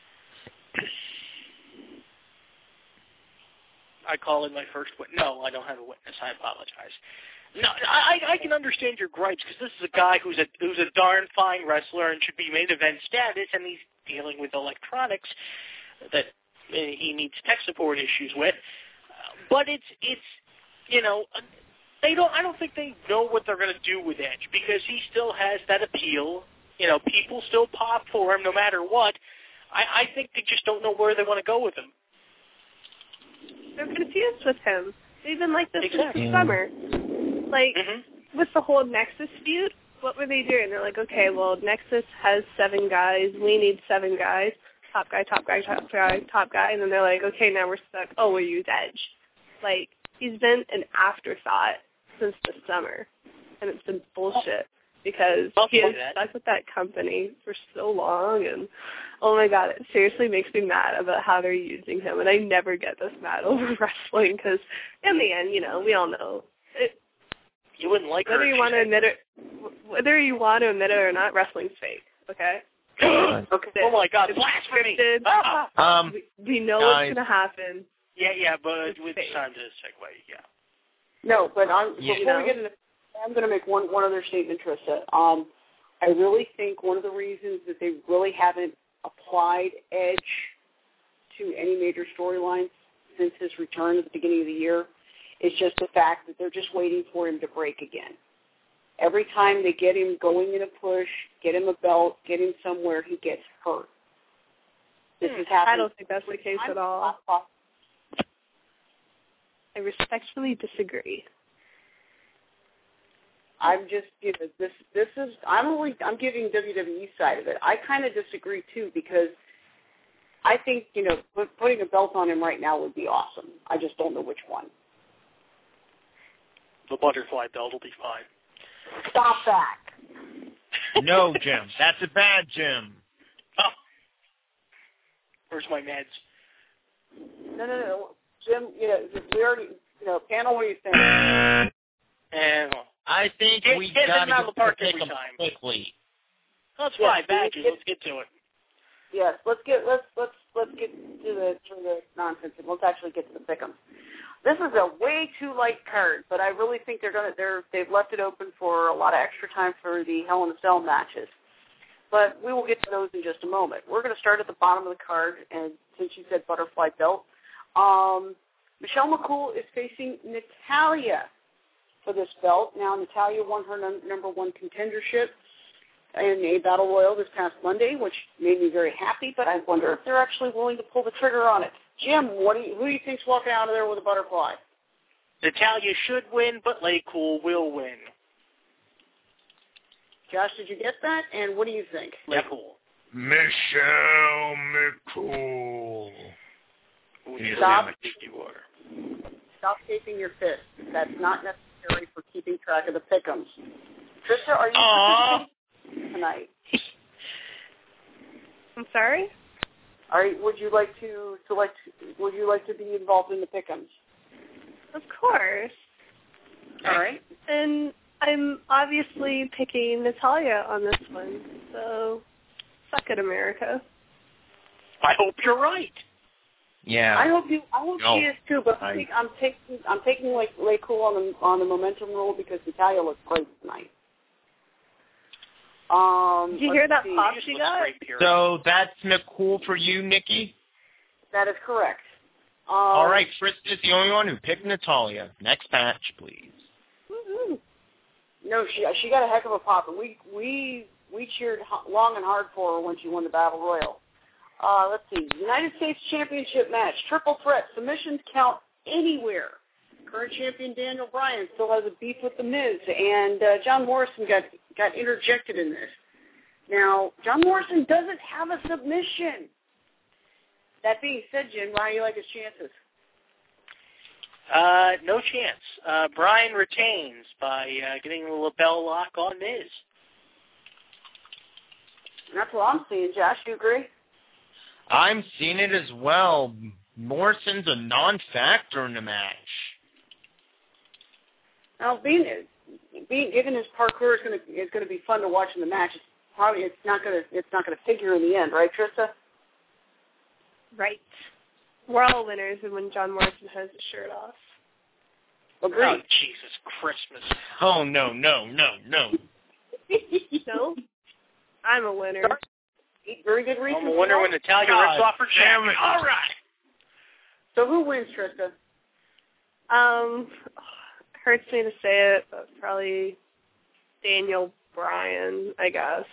I call in my first witness. No, I don't have a witness. I apologize. No, I can understand your gripes because this is a guy who's a darn fine wrestler and should be main event status, and he's dealing with electronics that he needs tech support issues with. But it's you know, I don't think they know what they're going to do with Edge because he still has that appeal. You know, people still pop for him no matter what. I think they just don't know where they want to go with him. They're confused with him. They've been like this since the summer. Like, with the whole Nexus feud, what were they doing? They're like, okay, well, Nexus has 7 guys. We need 7 guys. Top guy, top guy, top guy, top guy. And then they're like, okay, now we're stuck. Oh, we'll use Edge. Like, he's been an afterthought since the summer. And it's been bullshit because he has stuck with that company for so long. And, oh, my God, it seriously makes me mad about how they're using him. And I never get this mad over wrestling because, in the end, you know, we all know. You wouldn't like whether you want to admit it, whether you want to admit it or not, wrestling's fake. Okay. Okay. Oh my God, blasphemy! We know what's going to happen. Yeah, but it's time to segue. Yeah. No, but before we get into, I'm going to make one other statement, Trista. I really think one of the reasons that they really haven't applied Edge to any major storylines since his return at the beginning of the year is just the fact that they're just waiting for him to break again. Every time they get him going in a push, get him a belt, get him somewhere, he gets hurt. This is happening. I don't think that's the case at all. I respectfully disagree. I'm just, this is, I'm giving WWE side of it. I kind of disagree too because I think, putting a belt on him right now would be awesome. I just don't know which one. The butterfly belt will be fine. Stop that. No, Jim. That's a bad Jim. Oh. Where's my meds? No. Jim, we already, panel, what do you think? I think we got to pick them quickly. That's fine, badges. Let's get to it. Yes, let's get to the nonsense and let's actually get to the pick'em. This is a way too light card, but I really think they've left it open for a lot of extra time for the Hell in a Cell matches. But we will get to those in just a moment. We're going to start at the bottom of the card, and since you said butterfly belt, Michelle McCool is facing Natalya for this belt. Now, Natalya won her number 1 contendership in a battle royal this past Monday, which made me very happy, but I wonder if they're actually willing to pull the trigger on it. Jim, who do you think's walking out of there with a butterfly? Natalya should win, but LayCool will win. Josh, did you get that? And what do you think? LayCool. Michelle McCool. Stop shaking your fist. That's not necessary for keeping track of the pick'ems. Trista, are you participating tonight? I'm sorry? Would you like to be involved in the pick'ems? Of course. All right. And I'm obviously picking Natalya on this one, so suck it, America. I hope you're right. Yeah. I hope she is too, but I'm taking LayCool on the momentum roll because Natalya looks great tonight. Did you hear that pop she got? So that's McCool for you, Nikki? That is correct. All right, Krista's the only one who picked Natalya. Next match, please. Woo-hoo. No, she got a heck of a pop, and we cheered long and hard for her when she won the Battle Royal. Let's see, United States Championship match, triple threat, submissions count anywhere. Current champion Daniel Bryan still has a beef with The Miz, and John Morrison got interjected in this. Now, John Morrison doesn't have a submission. That being said, Jim, how do you like his chances? No chance. Bryan retains by getting the lapel lock on Miz. That's what I'm seeing, Josh. You agree? I'm seeing it as well. Morrison's a non-factor in the match. Now, being given his parkour is going to be fun to watch in the match. It's not going to figure in the end, right, Trista? Right. We're all winners when John Morrison has his shirt off. Agreed. Oh, Jesus Christmas. Oh, no. No? I'm a winner. Very good reason. I'm a winner when Natalya rips off her jacket. All right. So who wins, Trista? Hurts me to say it, but probably Daniel Bryan, I guess.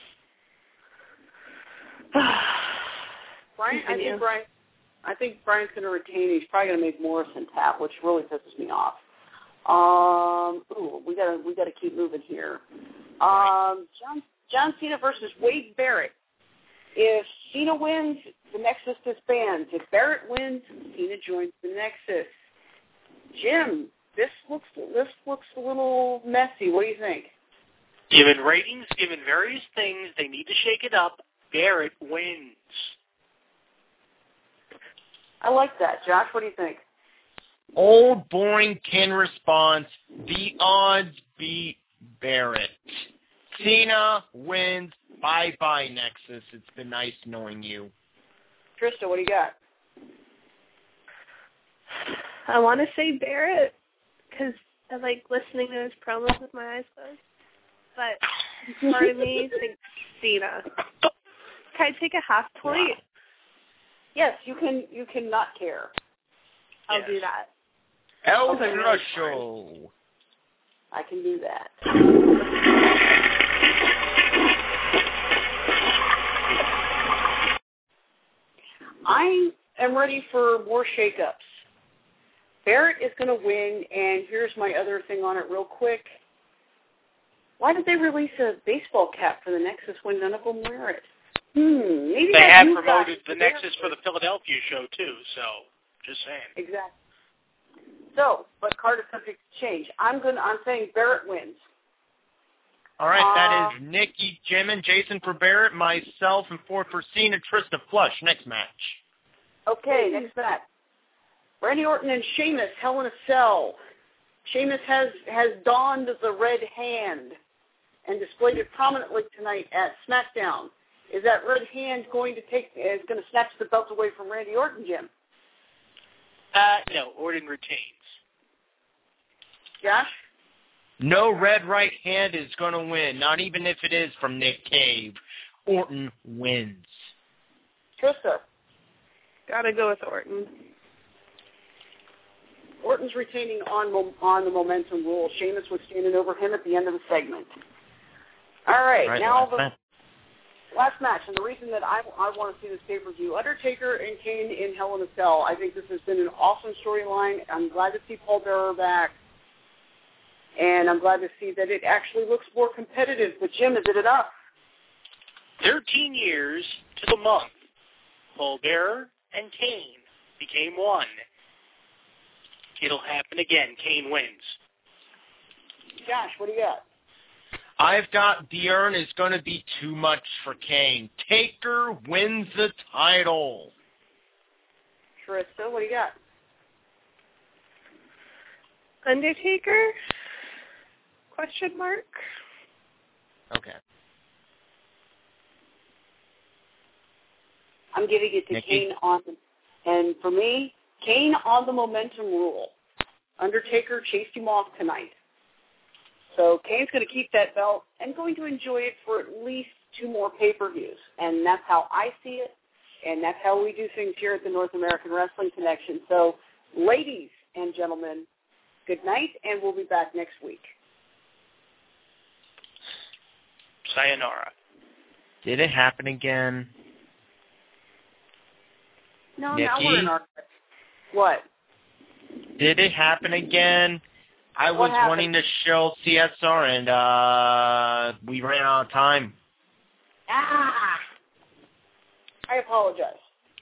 I think Bryan's going to retain. He's probably going to make Morrison tap, which really pisses me off. We got to keep moving here. John Cena versus Wade Barrett. If Cena wins, the Nexus disbands. If Barrett wins, Cena joins the Nexus. Jim, this looks a little messy. What do you think? Given ratings, given various things, they need to shake it up. Barrett wins. I like that. Josh, what do you think? Old, boring Ken response. The odds beat Barrett. Cena wins. Bye-bye, Nexus. It's been nice knowing you. Trista, what do you got? I want to say Barrett because I like listening to his promos with my eyes closed. But part of me thinks Cena. Can I take a half point? Yes, you can not care. I'll do that. Ultra Show. I can do that. I am ready for more shakeups. Barrett is going to win, and here's my other thing on it real quick. Why did they release a baseball cap for the Nexus when none of them wear it? Maybe they have promoted the Nexus for the Philadelphia show, too, so just saying. Exactly. So, but card is subject to change. I'm saying Barrett wins. All right, that is Nikki, Jim, and Jason for Barrett, myself, and for Cena, Trista Flush. Next match. Okay, next match. Randy Orton and Sheamus, Hell in a Cell. Sheamus has donned the red hand and displayed it prominently tonight at SmackDown. Is that red hand going to snatch the belt away from Randy Orton, Jim? No, Orton retains. Josh? No red right hand is going to win, not even if it is from Nick Cave. Orton wins. Trista? Gotta go with Orton. Orton's retaining on the momentum rule. Sheamus was standing over him at the end of the segment. All right, now the last match, and the reason that I want to see this pay-per-view, Undertaker and Kane in Hell in a Cell. I think this has been an awesome storyline. I'm glad to see Paul Bearer back, and I'm glad to see that it actually looks more competitive. But, Jim, is it enough? 13 years to the month, Paul Bearer and Kane became one. It'll happen again. Kane wins. Josh, what do you got? I've got the urn is going to be too much for Kane. Taker wins the title. Trista, what do you got? Undertaker? Question mark. Okay. I'm giving it to Nikki? Kane and for me, Kane on the momentum rule. Undertaker chased him off tonight. So Kane's going to keep that belt and going to enjoy it for at least 2 more pay-per-views. And that's how I see it, and that's how we do things here at the North American Wrestling Connection. So, ladies and gentlemen, good night, and we'll be back next week. Sayonara. Did it happen again? No, Nikki? now we're in our... What? Did it happen again? I What was happened? wanting to show CSR, and we ran out of time. I apologize.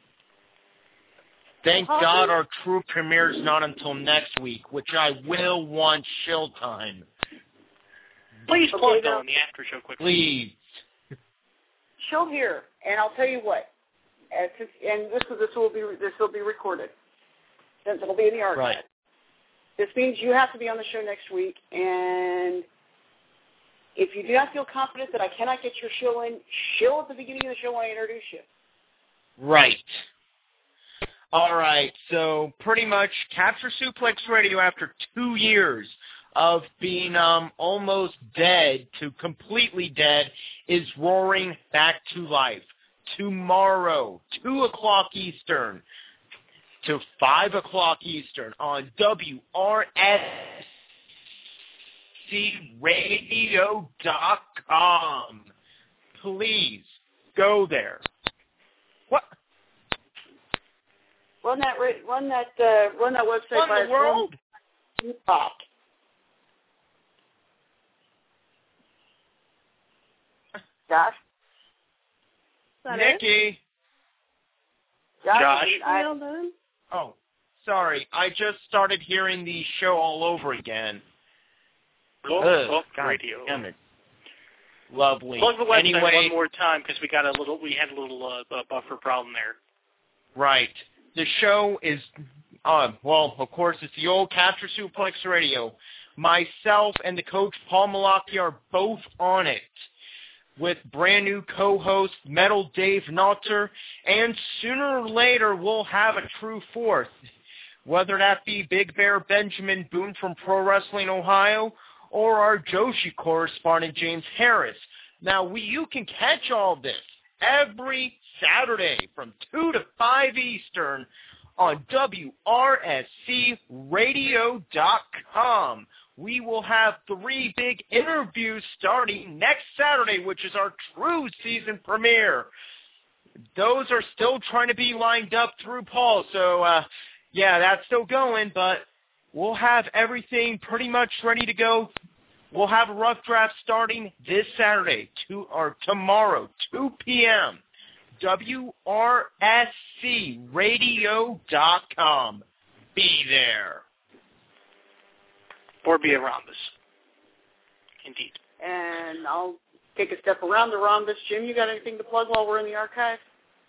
Thank God our true premiere's not until next week, which I will want shill time. Please Okay, plug now- on the after show quickly. Please. She'll hear, and I'll tell you what. And this will be recorded. Since it'll be in the archive. Right. This means you have to be on the show next week, and if you do not feel confident that I cannot get your shill in, shill at the beginning of the show when I introduce you. Right. All right, so pretty much Capture Suplex Radio, after 2 years of being almost dead to completely dead, is roaring back to life. Tomorrow, 2 o'clock Eastern to 5 o'clock Eastern on WRSCRadio.com. Please go there. What? Run that website Run by the world? Pop. Josh? Nikki. Josh? Oh, sorry. I just started hearing the show all over again. Talk God Radio. damn it. Lovely. Plug the website Anyway, one more time because we had a little buffer problem there. right. The show is, well, of course, it's the old Capture Suplex Radio. Myself and the coach, Paul Malaki, are both on it, with brand new co-host Metal Dave Nauter, and sooner or later we'll have a true fourth, whether that be Big Bear Benjamin Boone from Pro Wrestling Ohio or our Joshi correspondent James Harris. Now, you can catch all this every Saturday from 2 to 5 Eastern on WRSCRadio.com. We will have 3 big interviews starting next Saturday, which is our true season premiere. Those are still trying to be lined up through Paul, so yeah, that's still going, but we'll have everything pretty much ready to go. We'll have a rough draft starting this Saturday, tomorrow, 2 p.m. WRSCRadio.com. Be there. Or be a rhombus. Indeed. And I'll take a step around the rhombus. Jim, you got anything to plug while we're in the archive?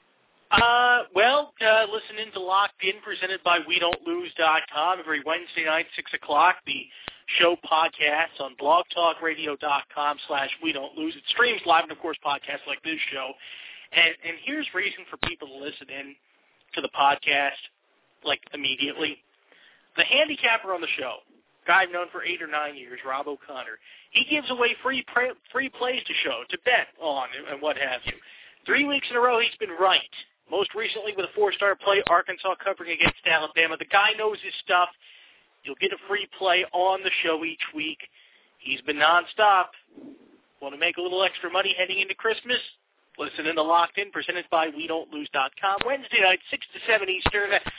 Listen in to Locked In, presented by WeDon'tLose.com every Wednesday night, 6 o'clock. The show podcasts on blogtalkradio.com/WeDon'tLose. It streams live, and, of course, podcasts like this show. And here's reason for people to listen in to the podcast, like, immediately. The handicapper on the show, guy I've known for 8 or 9 years, Rob O'Connor, he gives away free plays to show, to bet on, and what have you. 3 weeks in a row, he's been right. Most recently with a 4-star play, Arkansas covering against Alabama. The guy knows his stuff. You'll get a free play on the show each week. He's been nonstop. Want to make a little extra money heading into Christmas? Listen in to Locked In, presented by WeDon'tLose.com. Wednesday night, 6 to 7 Eastern, at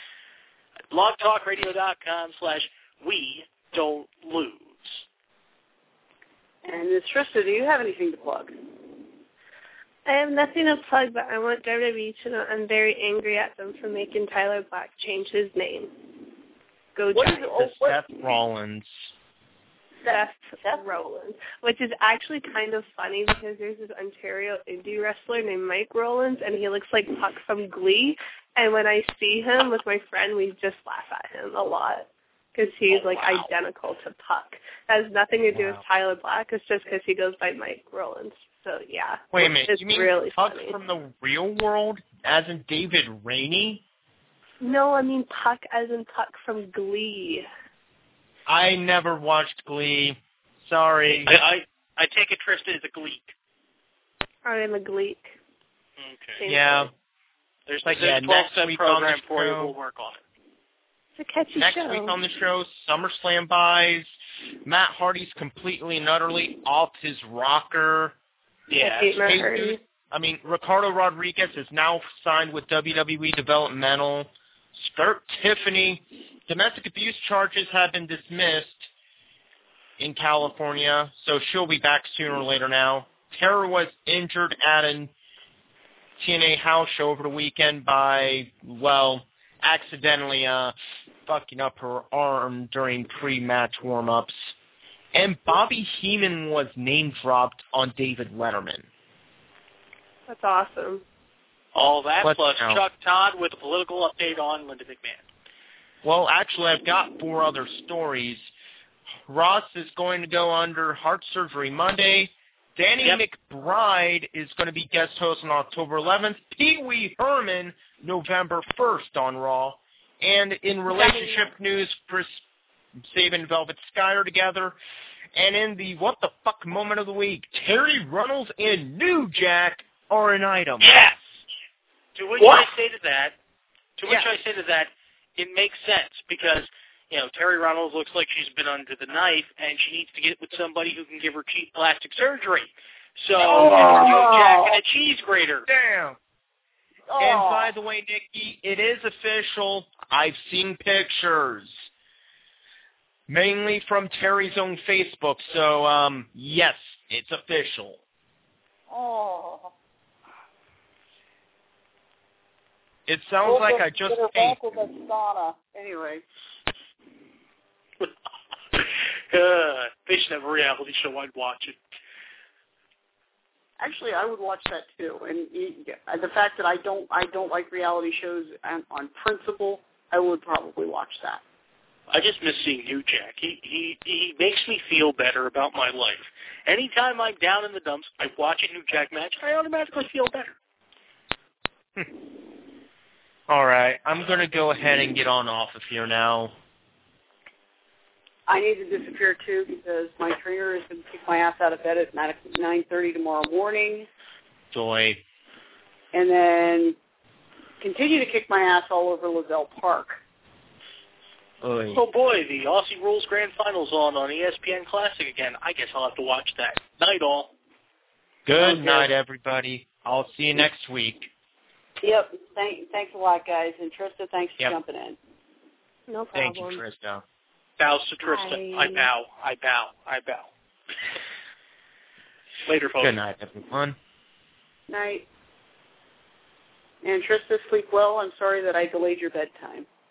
blogtalkradio.com/WeDon'tLose. And Ms. Trista, do you have anything to plug? I have nothing to plug, but I want WWE to know I'm very angry at them for making Tyler Black change his name. Go Giants. Seth Rollins. Seth Rollins, which is actually kind of funny because there's this Ontario indie wrestler named Mike Rollins, and he looks like Puck from Glee. And when I see him with my friend, we just laugh at him a lot because he's identical to Puck. It has nothing to do with Tyler Black. It's just because he goes by Mike Rollins. So yeah. Wait a minute, it's you mean really Puck funny. from the real world, as in David Rainey? No, I mean Puck as in Puck from Glee. I never watched Glee, Sorry. I take it Trista is a Gleek. I am a Gleek. Okay. Yeah. There's Like, a 12-step program for you. We'll work on it. It's a catchy Next show. week on the show, SummerSlam buys. Matt Hardy's completely and utterly off his rocker. Yeah. Ricardo Rodriguez is now signed with WWE Developmental. Skirt Tiffany. Domestic abuse charges have been dismissed in California, so she'll be back sooner or later now. Tara was injured at a TNA house show over the weekend by, accidentally fucking up her arm during pre-match warm-ups. And Bobby Heenan was name-dropped on David Letterman. That's awesome. All that plus Chuck Todd with a political update on Linda McMahon. Well, actually, I've got 4 other stories. Ross is going to go under heart surgery Monday. Danny McBride is going to be guest host on October 11th. Pee Wee Herman, November 1st on Raw. And in relationship news, Chris Sabin and Velvet Sky are together. And in the what the fuck moment of the week, Terry Runnels and New Jack are an item. Yes! To which I say to that, it makes sense because, Terry Runnels looks like she's been under the knife and she needs to get with somebody who can give her cheap plastic surgery. So, New Jack and a cheese grater. Damn. And by the way, Nikki, it is official. I've seen pictures. Mainly from Terry's own Facebook. So, yes, it's official. Oh. It sounds like I just ate. Anyway. They should have a reality show. I'd watch it. Actually, I would watch that too. And the fact that I don't like reality shows on principle, I would probably watch that. I just miss seeing New Jack. He makes me feel better about my life. Anytime I'm down in the dumps, I watch a New Jack match, I automatically feel better. All right, I'm going to go ahead and get on off of here now. I need to disappear too because my trainer is going to kick my ass out of bed at 9:30 tomorrow morning. Joy. And then continue to kick my ass all over Lavelle Park. Oy. Oh boy, the Aussie Rules Grand Finals on ESPN Classic again. I guess I'll have to watch that. Night all. Good night, everybody. I'll see you next week. Yep. Thanks a lot, guys. And Trista, thanks for jumping in. No problem. Thank you, Trista. Bows to Trista. Bye. I bow. Later, folks. Good night, everyone. Night. And Trista, sleep well. I'm sorry that I delayed your bedtime.